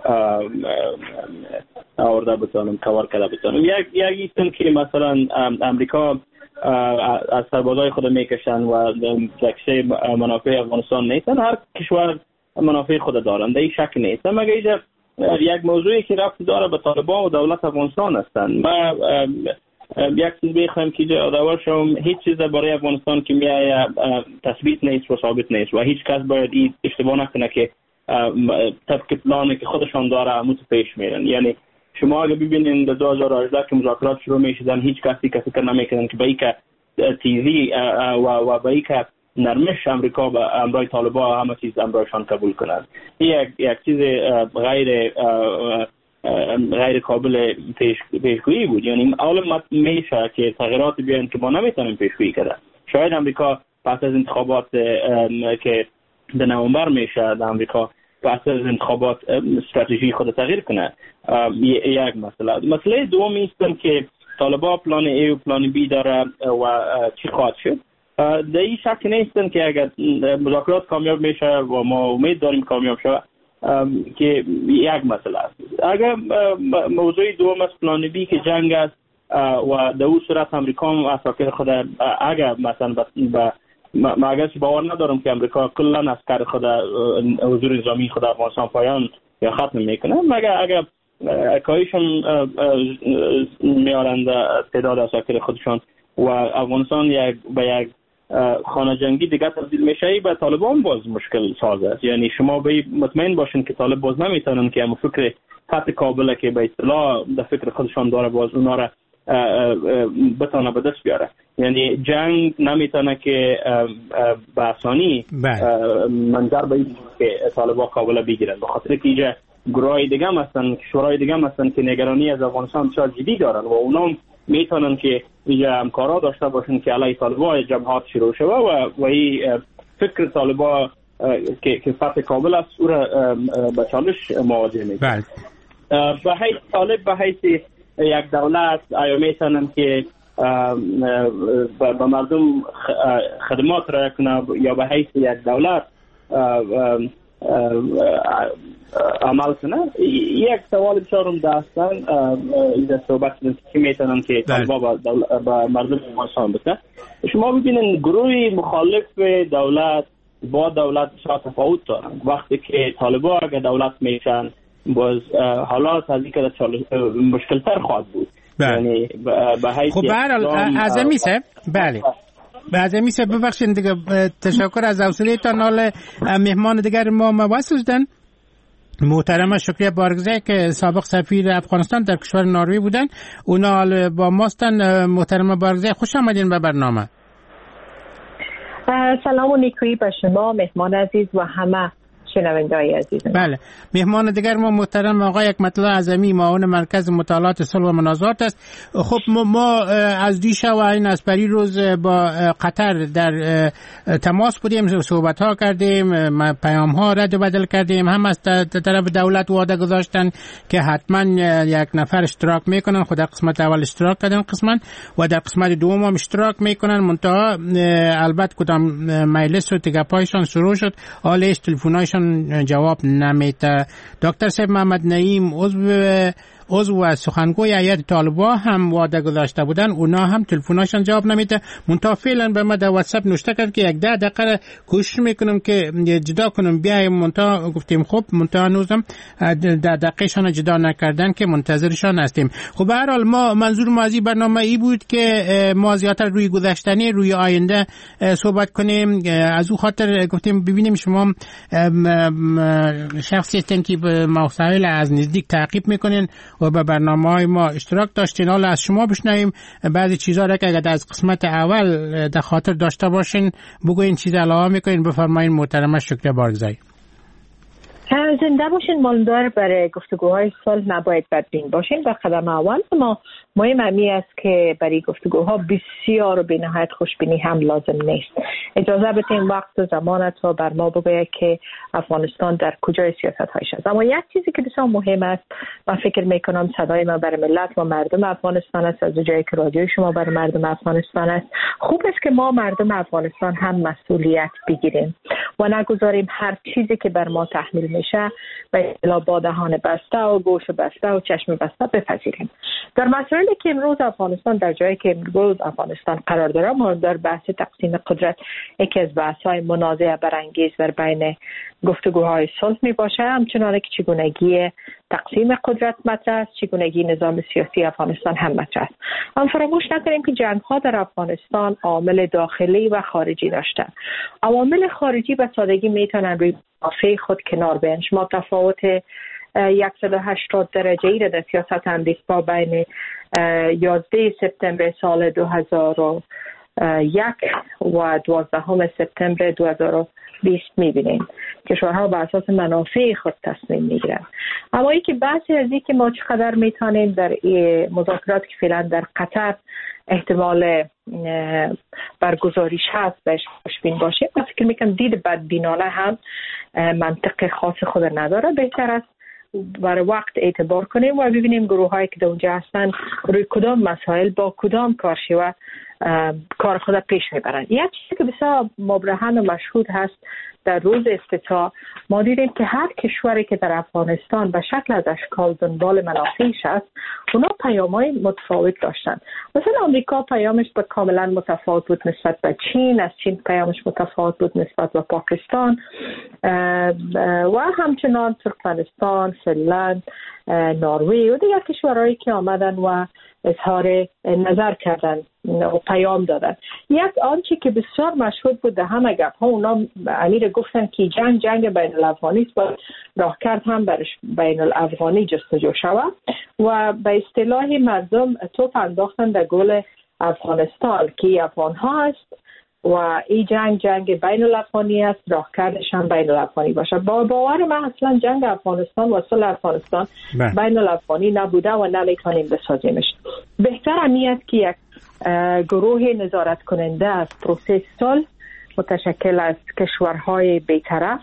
آورده بتونم کار کرده بتونم. یک یک ایستن که مثلا امریکا از سربازای خود میکشن و دکشه منافع افغانستان نیستن. هر کشور منافع خود دارن، در این شک نیست. مگه اینجا یک موضوعی که رفت داره به طالبان و دولت افغانستان هستن. ما یک چیز بخوایم که یادآور شوم، هیچ چیز برای افغانستان که میایه تثبیت نیست و ثابت نیست و هیچ کس باید این اشتباه نکنه که طبق پلانی که خودشان داره مت پیش میرن. یعنی شما اگه ببینید در دو هزار و هجده که مذاکرات شروع میشدن هیچ کسی که فکر نمیکنن که به این که تیزی و و به این که نرمش امریکا به امرای طالبان همه چیز امرایشان قبول کنند. یک یک چیز غیر غیر قابل پیش پیشگویی بود. یعنی اول میشه که تغییرات بیان که ما نمیتونیم پیشگویی کنیم. شاید امریکا پس از انتخابات که در نوامبر میشه در امریکا پس از انتخابات استراتژی خود تغییر کنه. یک مسئله. مسئله دومی است که طالبان پلان ای و پلان بی داره و چی خواهد شد. در این شک نیستن که اگر مذاکرات کامیاب میشه و ما امید داریم کامیاب شود که یک مسئله است. اگر موضوع دوم از پلان بی که جنگ است و در اون صورت امریکا و اساکر خود اگر مثلا با ما اگر باور ندارم که امریکا کلا از کار خود حضور نظامی خود افغانستان پایان یا ختم میکنه، مگر اگر کایشون میارند تعداد اساکر خودشان و افغانستان یک به یک خانه جنگی دیگه تبدیل میشه، به طالبان باز مشکل ساز است. یعنی شما به مطمئن باشین که طالب باز نمیتونن که هم فکر خط کابل که به اصطلاح در فکر خودشان داره باز اونا را بتونه به دست بیاره. یعنی جنگ نمیتونه که به آسانی منظر به این که طالبان کابل بگیرن، به خاطر که اینجا گروهای دیگه هم هستن، شورای دیگه هم هستن که نگرانی از افغانستان بسیار جدی دارن و اونا میتونن که اینجا همکارا داشته باشن که علیه طالبان جبهات شروع شده و و این فکر طالبان که که فتح کابل است او را به چالش مواجه میکنه. به حیث طالب به حیث یک دولت آیا میتونن که به مردم خدمات را کنه یا به حیث یک دولت عمل کنه؟ یک سوال بسیارم داشتن اینجا صحبت کنیم که میتونن که طالبان به مردم افغانستان بکنه. شما ببینید گروه مخالف دولت با دولت بسیار تفاوت دارن. وقتی که طالبان اگر دولت میشن باز حالات از اینکه مشکل تر خواهد بود. یعنی به حیث خب برحال اعظمی صاحب بله اعظمی صاحب ببخشید دیگه تشکر از حوصله تان. حال مهمان دیگر ما موصل شدن محترم شکریه بارگزای که سابق سفیر افغانستان در کشور نروژ بودن، اونا با ماستن. محترم بارگزای خوش آمدین به برنامه. سلام و نیکویی به شما مهمان عزیز و همه شنونده‌های عزیز. بله، مهمان دیگر ما محترم آقای حکمت‌الله اعظمی، معاون مرکز مطالعات صلح و منازعات است. خب ما از دیشب و این از پری روز با قطر در تماس بودیم، صحبت ها کردیم، پیام ها رد و بدل کردیم. هم از طرف دولت وعده گذاشتن که حتما یک نفر اشتراک میکنن، خود در قسمت اول اشتراک کردن قسمت و در قسمت دوم هم اشتراک میکنن. منتها البته کدام مجلس و تگپایشان شروع شد، حالش تلفنایشان جواب نمیده. دکتر صاحب محمد نعیم عضو عضو و سخنگوی هیئت طالبان هم وعده گذاشته بودن، اونا هم تلفناشون جواب نمیده. منتها فعلا به ما در واتساپ نوشته کرد که یک ده دقیقه کوشش میکنم که جدا کنم بیایم. منتها گفتیم خب، منتها هنوزم ده دقیقهشان جدا نکردن که منتظرشان هستیم. خب به هر حال ما منظور ما از این برنامه ای بود که ما زیادتر روی گذشتنی، روی آینده صحبت کنیم. از او خاطر گفتیم ببینیم شما شخصی هستین که به مسائل از نزدیک تعقیب میکنین و به برنامه‌های ما اشتراک داشتین. حالا از شما بشنویم بعضی چیزا را که اگر از قسمت اول در خاطر داشته باشین بگوین، چیز علاوه میکنین. بفرمایید محترمه شکر بارگزایی. زنده باشین، ماندار برای گفتگوهای صلح نباید بدبین باشین. و قدم اول ما مهم امی است که برای گفتگوها بسیار و بی‌نهایت خوشبینی هم لازم نیست. اجازه بدین وقت و زمانت و بر ما بگوید که افغانستان در کجای سیاست هایش است. اما یک چیزی که بسیار مهم است، من فکر میکنم صدای ما برای ملت و مردم افغانستان است، از جایی که رادیوی شما برای مردم افغانستان است. خوب است که ما مردم افغانستان هم مسئولیت بگیریم و نگذاریم هر چیزی که بر ما تحمیل میشه به اصطلاح با دهان بسته و گوش بسته و چشم بسته بپذیریم. در مسائلی که امروز افغانستان در جایی که امروز افغانستان قرار داره، ما در بحث تقسیم قدرت یکی از بحث‌های منازعه برانگیز در بین گفتگوهای صلح می باشه، همچنانه که چگونگی تقسیم قدرت مطرح است، چگونگی نظام سیاسی افغانستان هم مطرح است. اما فراموش نکنیم که جنگ‌ها در افغانستان عامل داخلی و خارجی داشتن. عوامل خارجی به سادگی میتونن روی منافع خود کنار بیان. شما تفاوت صد و هشتاد درجه‌ای را در سیاست امریکا بین یازده سپتامبر سال دو هزار و یک و دوازدهم سپتامبر دو هزار و بیست می‌بینیم. کشورها بر اساس منافع خود تصمیم میگیرن. اما ای که بحثی از این که ما چقدر میتونیم در مذاکرات که فعلا در قطر احتمال برگزاریش هست بهش خوشبین باشیم. من فکر میکنم دید بدبینانه هم منطق خاص خود نداره. بهتر است برای وقت اعتبار کنیم و ببینیم گروه هایی که در اونجا هستن روی کدام مسائل با کدام کارشیوه کار خود پیش میبرن. یک چیزی که بسیار مبرهن و مشهود هست، در روز افتتاح ما دیدیم که هر کشوری که در افغانستان به شکل از اشکال دنبال منافعش است، اونا پیام‌های متفاوت داشتن. مثلا آمریکا پیامش به کاملا متفاوت بود نسبت به چین، از چین پیامش متفاوت بود نسبت به پاکستان و همچنان ترکمنستان، فنلند، نروژ و دیگر کشورهایی که آمدن و اظهار نظر کردن و پیام دادن. یک آنچه که بسیار مشهود بود در همه گپ ها، اونا امیر گفتن که جنگ جنگ بین الافغانی است و راهکرد هم برش بین الافغانی جستجو شود و به اصطلاح مردم توپ انداختن در گل افغانستان که افغان ها است و این جنگ جنگ بین الافغانی است، راهکردش هم بین الافغانی باشه. با باور من اصلا جنگ افغانستان و صلح افغانستان بین الافغانی نبوده و نمیتونیم بسازیمش. بهتر امیت که یک گروه نظارت کننده از پروسس صلح متشکل از کشورهای بی‌طرف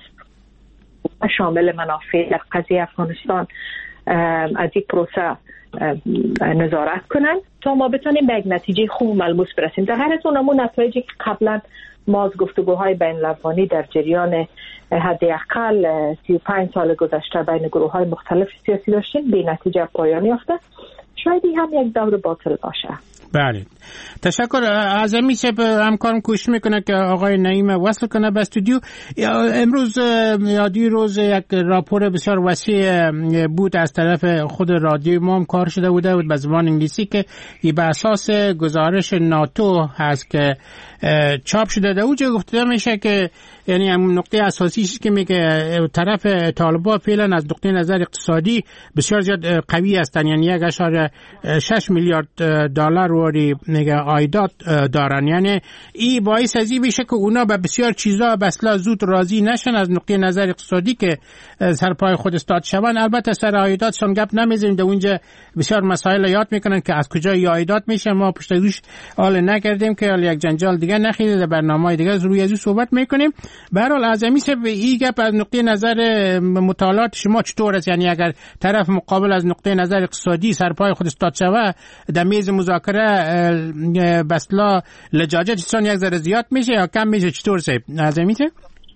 شامل منافع در قضیه افغانستان از این پروسه نظارت کنن تا ما بتونیم به یک نتیجه خوب ملموس برسیم. در هر اون همون نتایجی که قبلا ما از گفتگوهای بین الافغانی در جریان حداقل سی و پنج سال گذشته بین گروه های مختلف سیاسی داشتیم به نتیجه پایان یافته، شاید هم یک دور باطل باشه. بله، تشکر. از میشه همکارم کوشش میکنه که آقای نعیم وصل کنه به استودیو. امروز یادی روز یک راپور بسیار وسیع بود از طرف خود رادیو ما هم کار شده بوده بود به زبان انگلیسی که به اساس گزارش ناتو هست که چاپ شده ده. اونجا گفته میشه که یعنی هم نقطه اساسیش که میگه طرف طالبان فعلا از نقطه نظر اقتصادی بسیار زیاد قوی هستن، یعنی یک اشاره شش میلیارد دلار وری میگه عایدات دارن. یعنی این باعث از این میشه که اونا به بسیار چیزا بسلا زود راضی نشن از نقطه نظر اقتصادی که سر پای خود استاد شون. البته سر عایداتشون گپ نمیزنیم، در اونجا بسیار مسائل یاد میکنن که از کجا عایدات میشه، ما پشت روش حال نکردیم که یک جنجال دیگه نخیده، در برنامه‌های دیگه روی از صحبت میکنیم. به هر حال از همین سبب این گپ از نقطه نظر مطالعات شما چطور است؟ یعنی اگر طرف مقابل از نقطه نظر اقتصادی سر پای خود استاد شوه در میز مذاکره بسلا لجاجتشون یک ذره زیاد میشه یا کم میشه؟ چطور است از همین سبب؟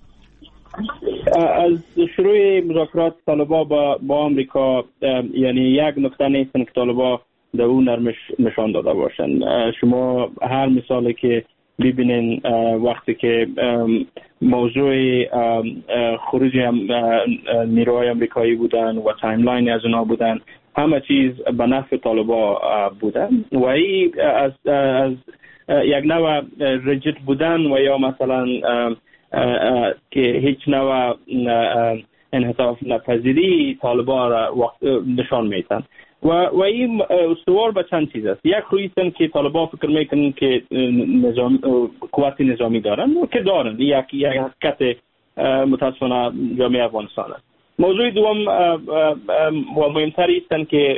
از شروع مذاکرات طالبا با با آمریکا یعنی یک نقطه نیستن که طالبا در اون نرمش نشان داده باشن. شما هر مثالی که ببینین وقتی که موضوع خروج نیروهای آمریکایی بودن و تایملاین از اونا بودن، همه چیز به نفع طالبا بودن و این از, از یک نوع رجیت بودن و یا مثلا که هیچ نوع انحطاف نپذیری طالبا را نشان میتن و و این استوار به چند چیز است. یک رویستن که طالبا فکر میکنن که نظام قوت نظامی دارن و که دارن، یک یک حقیقت متاسفانه جامعه افغانستان است. موضوع دوم و مهمتری استن که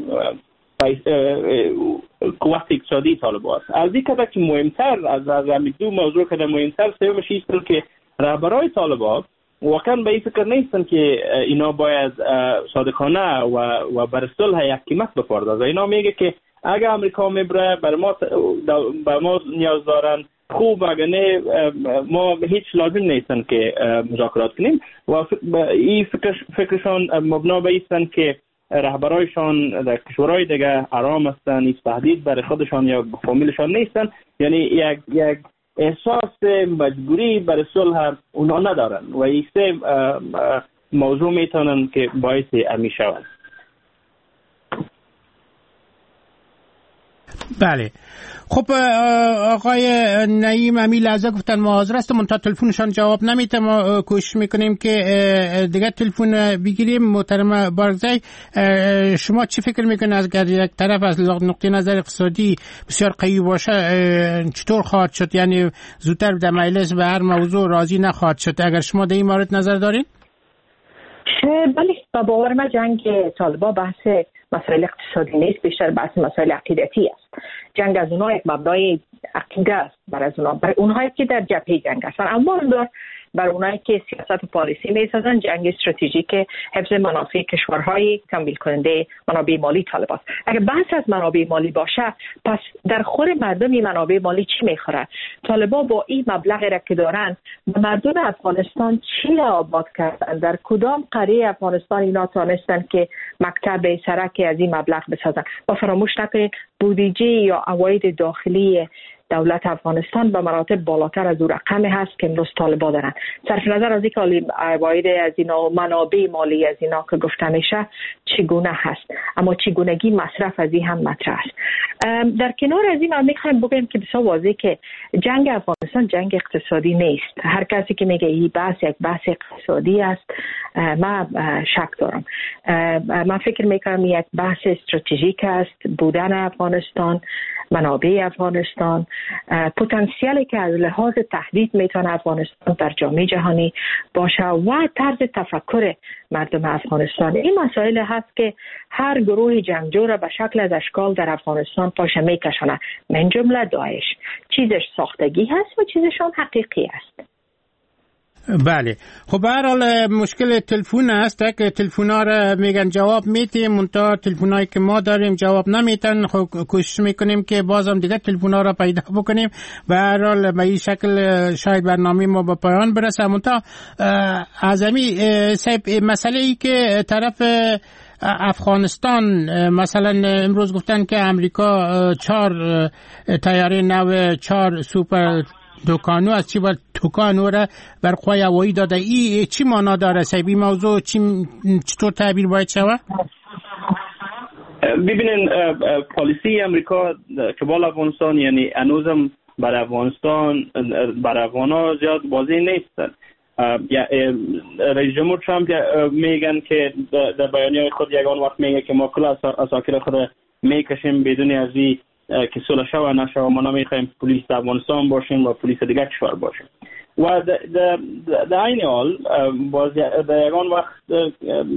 قوت اقتصادی طالبا است. از این کده که مهمتر از از دو موضوع کده مهمتر سومش است که رهبرای طالبا واقعا به این فکر نیستن که اینا باید صادقانه و و بر صلح یک قیمت بپردازه. اینا میگه که اگه امریکا میبره بر ما بر ما نیاز دارن، خوب، اگه نه ما هیچ لازم نیستن که مذاکرات کنیم و این فکر فکرشان مبنا به ایستن که رهبرایشان در کشورهای دیگه آرام هستن، هیچ تهدید برای خودشان یا فامیلشان نیستن، یعنی یک یک احساس مجبوری برای صلح اونا ندارن و این سه موضوع میتونن که باعث امی شوند. بله. خب آقای نعیم امی لحظه گفتن محاضر است، منتها تلفنشان جواب نمیده. ما کوشش میکنیم که دیگه تلفن بگیریم. محترم بارگزای، شما چی فکر میکنید از اگر یک طرف از نقطه نظر اقتصادی بسیار قوی باشه چطور خواهد شد؟ یعنی زودتر در مجلس به هر موضوع راضی نخواهد شد؟ اگر شما در این مورد نظر دارین؟ بله، با باور من جنگ طالبان بحث مسائل اقتصادی نیست، بیشتر بحث مسائل عقیدتی است. جنگ از اونها یک مبنای عقیده است، برای اونها برای اونهایی که در جبهه جنگ هستن، اما اندار برای اونهایی که سیاست و پالیسی میسازن جنگ استراتژیک حفظ منافع کشورهای تمویل کننده منابع مالی طالبان است. اگر بحث از منابع مالی باشه، پس در خور مردم این منابع مالی چی میخوره؟ طالبان با این مبلغی را که دارن مردم افغانستان چی را آباد کردن؟ در کدام قریه افغانستان اینا تانستن که مکتب سرک از این مبلغ بسازن؟ و فراموش نکنید بودجه یا عواید داخلی دولت افغانستان به مراتب بالاتر از اون رقمی هست که امروز طالبان دارن. صرف نظر از اینکه عواید از اینا منابع مالی از اینا که گفته میشه چگونه هست، اما چگونگی مصرف از این هم مطرح است. در کنار از این ما میخوایم بگیم که بسیار واضحه که جنگ افغانستان جنگ اقتصادی نیست. هر کسی که میگه این بحث یک بحث اقتصادی است من شک دارم. من فکر میکنم یک بحث استراتژیک است. بودن افغانستان، منابع افغانستان، پتانسیلی که از لحاظ تهدید میتونه افغانستان در جامعه جهانی باشه و طرز تفکر مردم افغانستان. این مسائل هست که هر گروه جنگجو را به شکل از اشکال در افغانستان پاشه میکشونه، من جمله داعش. چیزش ساختگی هست و چیزشان حقیقی است. بله. خب به هر حال مشکل تلفن است که تلفن‌ها را میگن جواب میدیم، منتها تلفن‌هایی که ما داریم جواب نمیدن. خب کوشش میکنیم که بازم دیگه تلفن‌ها را پیدا بکنیم. به هر حال به این شکل شاید برنامه ما به پایان برسه. منتها از همین مسئله ای که طرف افغانستان مثلا امروز گفتن که امریکا چهار طیاره نو چهار سوپر توکانو از چی بر توکانو را بر قوای هوایی داده. ای چی معنا داره؟ سیبی موضوع چی چطور تعبیر باید شود؟ ببینین پالیسی امریکا قبال افغانستان یعنی هنوزم بر افغانستان بر افغانا زیاد واضح نیستن. رئیس جمهور ترامپ میگن که در بیانیه خود یگان وقت میگه که ما کل اساکر خود میکشیم بدون از این که صلح شو نشو. ما نمیخوایم پلیس افغانستان باشیم و پلیس دیگه کشور باشیم. و در این حال باز در یگان وقت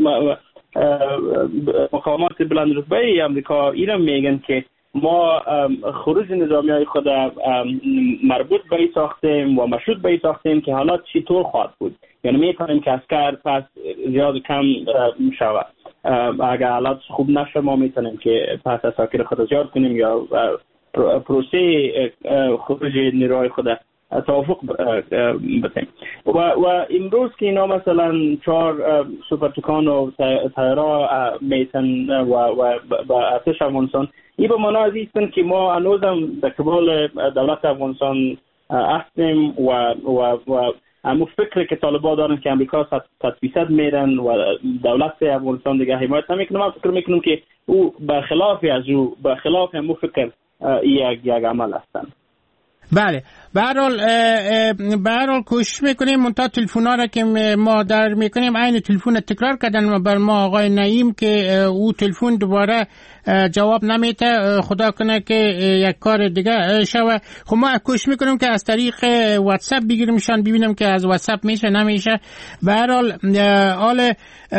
مقامات بلند رتبه امریکا ایران میگن که ما خروج نظامی های خود مربوط به این ساختیم و مشروط به این ساختیم که حالات چطور خواهد بود. یعنی میکنیم که اسکر پس زیاد کم شود. اگر حالات خوب نشه ما میتونیم که پس اساکر خود زیاد کنیم یا پروسه خروج نیروهای خود توافق بتیم. و, و امروز که اینا مثلا چهار سوپر توکان و تایرا میتن و, و با ارتش افغانستان، این به معنی از ایستن که ما هنوزم در قبال دولت افغانستان هستیم و و و همون فکر که طالبان دارن که امریکا صد فیصد میرن و دولت افغانستان دیگه حمایت نمیکنه. من فکر میکنم که او برخلاف از او برخلاف همون فکر یک یک عمل هستن. بله، به هر حال به هر حال کوشش میکنیم منتها تلفن‌ها را که ما در میکنیم عین تلفن تکرار کردن بر ما آقای نعیم که او تلفن دوباره جواب نمیده. خدا کنه که یک کار دیگه شوه. خب ما کوشش میکنیم که از طریق واتساپ بگیریمشان ببینیم که از واتساپ میشه نمیشه. به هر حال آل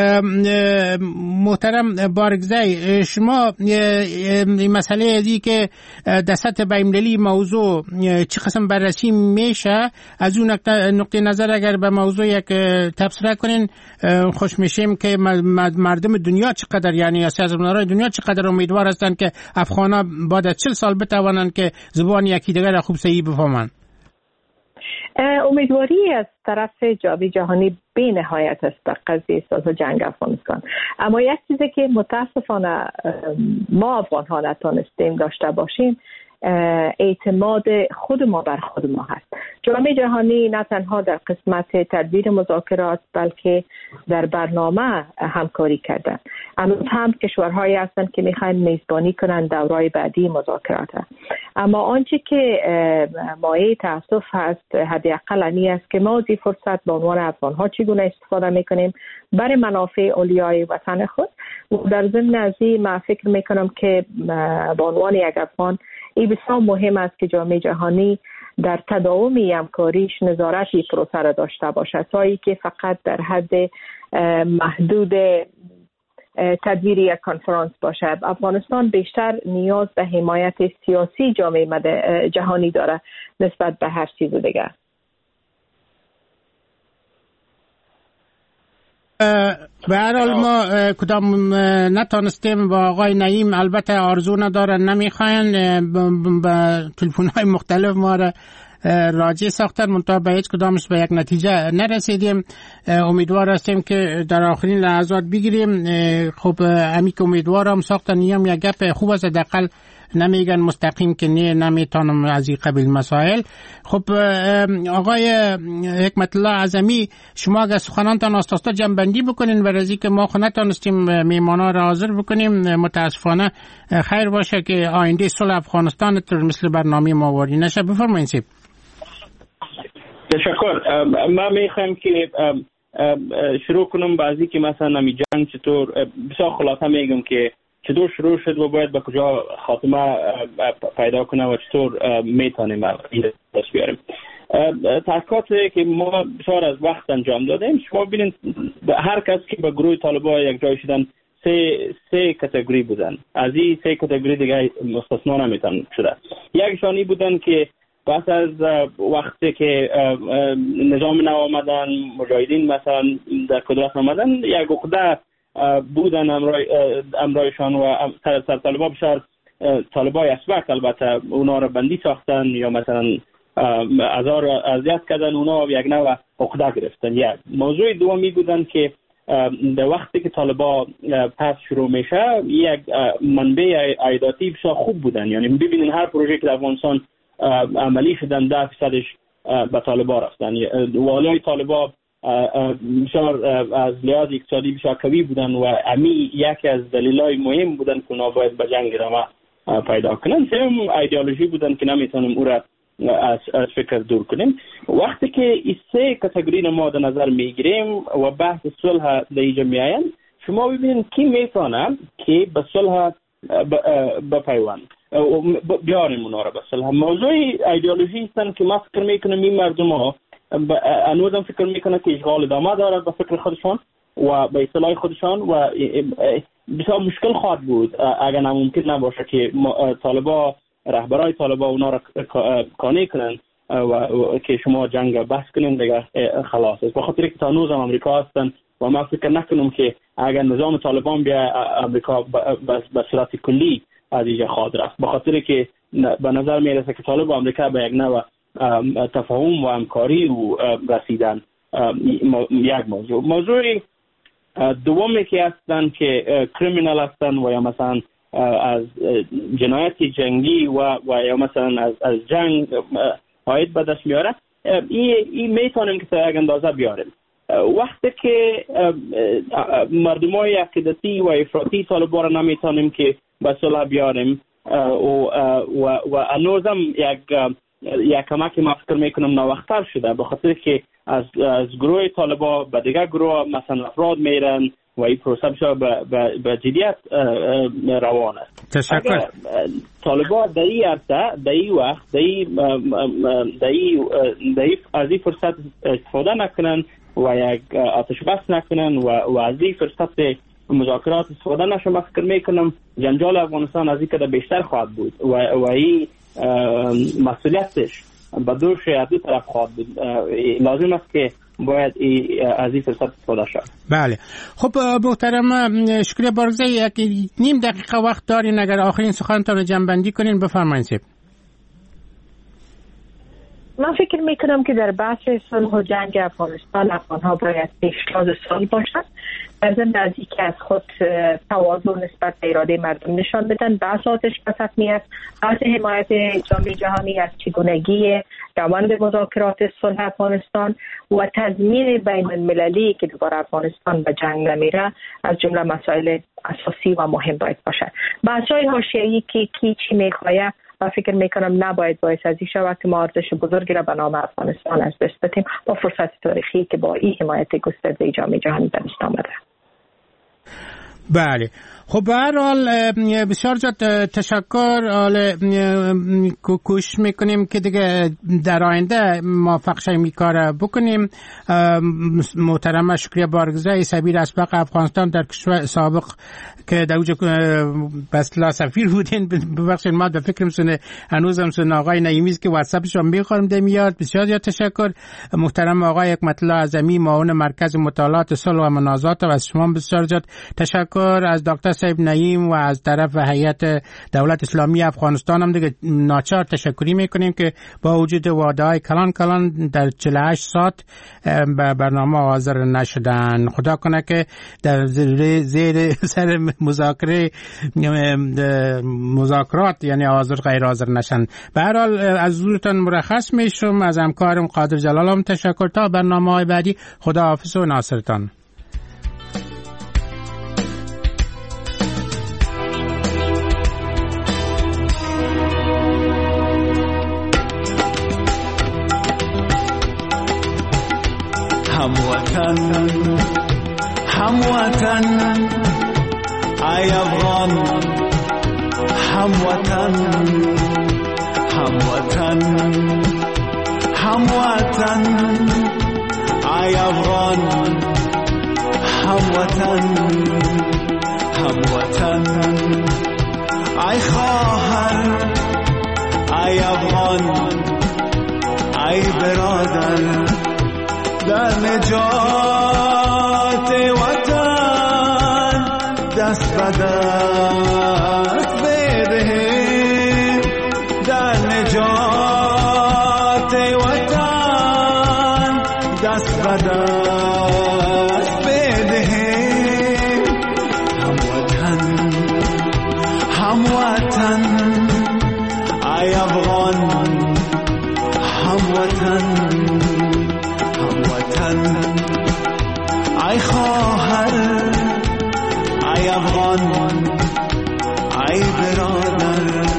محترم بارگزی، شما این مسئله ازی که در سطح بین‌المللی موضوع چه قسم بررسی میشه، از اون نقطه نظر اگر به موضوع یک تبصره کنین خوش میشیم که مردم دنیا چقدر، یعنی سیاستمداران دنیا چقدر امیدوار هستند که افغانا بعد از چهل سال بتوانند که زبان یکی دیگر را خوب صحیح بفهمند. امیدواری از طرف جامعه جهانی بی نهایت است در قضیه صلح جنگ افغانستان، اما یک چیزی که متاسفانه ما افغان ها نتونستیم داشته باشیم اعتماد خود ما بر خود ما هست. جامعه جهانی نه تنها در قسمت تدبیر مذاکرات بلکه در برنامه همکاری کردن. اما هم کشورهایی هستند که میخواین میزبانی کنند دورهای بعدی مذاکرات. اما آنچه که مایه تاسف هست حداقل اینی است که ما از این فرصت به عنوان افغان ها چگونه استفاده میکنیم برای منافع اولیای وطن خود. و در ضمن از این من فکر میکنم که به عنوان یک افغان این بسیار مهم است که جامعه جهانی در تداوم همکاریش نظارتی پروسه را داشته باشد تا اینکه فقط در حد محدود تدبیر یک کنفرانس باشد. افغانستان بیشتر نیاز به حمایت سیاسی جامعه جهانی داره نسبت به هر چیز دیگر. به هر حال ما کدام نتانستیم با آقای نعیم، البته آرزو ندارن نمیخواین، به تلفن‌های مختلف ما را راجع ساختن منتها به هیچ کدامش به یک نتیجه نرسیدیم. امیدوار هستیم که در آخرین لحظات بگیریم. خب امی که امیدوارم ساختن نیم یک گپ خوب است، حداقل نمیگن مستقیم که نه نمیتونم از این قبیل مسائل. خب آقای حکمت الله اعظمی، شما اگر سخنانتان آستاستا جنبندی بکنین برای که ما خود نتونستیم میمانا را حاضر بکنیم، متاسفانه خیر باشه که آینده صلح افغانستان مثل برنامه ما واری نشه. بفرمایید. سیب تشکر. من میخوایم که شروع کنم بعضی که مثلا نمی جنگ چطور بسیار خلاصه میگم که چطور شروع شد و باید به کجا خاتمه پیدا کنه و چطور میتونیم این دست بیاریم. تحقیقاتی که ما بسیار از وقت انجام دادیم، شما ببینید هر کس که به گروه طالبان یک جای شدن سه سه کاتگوری بودن. از این سه کاتگوری دیگه مستثنا نمیتونن شده. یکشانی بودن که پس از وقتی که نظام نو آمدن، مجاهدین مثلا در قدرت آمدن، یک عقده بودن امرایشان و سر طالبا بسیار طالبای اسبق البته اونا را بندی ساختن یا مثلا ازار اذیت کردن، اونا یک نوع عقده گرفتن. یک موضوع دومی بودن که در وقتی که طالبا پس شروع میشه یک منبع عایداتی بسیار خوب بودن. یعنی ببینین هر پروژه که در افغانستان عملی شدن ده فیصدش به طالبا رفتن. والای طالبا بسیار از لحاظ اقتصادی بسیار قوی بودن و امی یکی از دلایل مهم بودن که اونا باید به جنگ ادامه پیدا کنن. سوم ایدئولوژی بودن که نمیتونیم او را از, از فکر دور کنیم. وقتی که این سه کاتگوری ما در نظر میگیریم و بحث صلح در اینجا میایم، شما ببینید کی میتونه که به صلح بپیوند بیاریم اونا را به صلح. موضوع ایدئولوژی هستن که ما فکر میکنم این مردم ها هنوزم فکر میکنن که اشغال ادامه دارد به فکر خودشان و به اصطلاح خودشان و بسیار مشکل خواهد بود اگر ناممکن نباشه که طالبا رهبرای طالبا اونا را قانع کنن و که شما جنگ بحث کنین دیگه خلاص است. بخاطر که تا هنوز هم امریکا هستن و ما فکر نکنم که اگر نظام طالبان بیا امریکا به صورت کلی از اینجا خواهد رفت. بخاطر که به نظر میرسه که طالب و امریکا به یک نوع تفاهم و همکاری و رسیدن یک موضوع. موضوع دومی که هستن که کریمینال هستن و یا مثلا از جنایت جنگی و و یا مثلا از از جنگ عاید به دست میاره، این این میتونیم که تا یک اندازه بیاریم. وقتی که مردمای عقیدتی و افراطی طالبان را نمیتونیم که به صلح بیاریم و و هنوزم یک یک کمک ما فکر میکنم ناوقتر شده، به خاطر که از از گروه طالبان به دیگر گروه مثلا افراد میرن و این پروسه بسیار به جدیت روان است. تشکر. طالبان در این عرصه در این وقت در این از این فرصت استفاده نکنن و یک آتش بس نکنن و و از این فرصت مذاکرات استفاده نشه، من فکر میکنم جنجال افغانستان از این که بیشتر خواهد بود و و این مسئولیتش به دوش از دو طرف خواهد بود. لازم است که باید از این فرصت استفاده شد. بله. خب محترم شکریه بارگزای، یک نیم دقیقه وقت دارین اگر آخرین سخنتان رو جمع‌بندی کنین بفرمایید. سیب من فکر میکنم که در بحث صلح و جنگ افغانستان افغانها باید پیشتاز صلح باشند، در ضمن از اینکه از خود تواضع نسبت به اراده مردم نشان بدن. بحث آتش بس است، بحث حمایت جامعه جهانی از چگونگی روند مذاکرات صلح افغانستان و تضمین بین المللی که دوباره افغانستان به جنگ نمیره از جمله مسائل اساسی و مهم باید باشد. بحث‌های حاشیه‌ای که کی چی میخواد و فکر میکنم نباید باعث از این شود که ما ارزش بزرگی را به نام افغانستان از دست بدیم با فرصت تاریخی که با این حمایت گسترده جامعه جهانی به دست آمده. بله. خب به هر حال بسیار زیاد تشکر. حال کوشش میکنیم که دیگه در آینده موفق شیم این کار بکنیم. محترم شکریه بارگزای سفیر اسبق افغانستان در کشور سابق که در اوج بسلا سفیر بودین، ببخشید ما به فکرم سونه هنوزم سونه آقای نعیمی که واتساپش هم میخوام ده میاد. بسیار زیاد تشکر. محترم آقای حکمت الله اعظمی معاون مرکز مطالعات صلح و مناظرات و از شما بسیار زیاد تشکر. از دکتر صاحب نعیم و از طرف هیئت دولت اسلامی افغانستان هم دیگه ناچار تشکری میکنیم که با وجود وعده‌های کلان کلان در چهل و هشت ساعت به برنامه حاضر نشدن. خدا کنه که در زیر سر مذاکره مذاکرات یعنی حاضر غیر حاضر نشن. به هر حال از حضورتان مرخص میشم. از همکارم قادر جلال هم تشکر. تا برنامه‌های بعدی خدا حافظ و ناصرتان. هموطن هموطن ای افغان، هموطن هموطن هموطن ای افغان، هموطن هموطن ای خواهر، ای افغان، ای برادر، در نجات وطن دست به دست بدهیم، در نجات وطن دست به دست بدهیم. هموطن هموطن ای افغان، هموطن ای خواهر، ای افغان، ای برادر،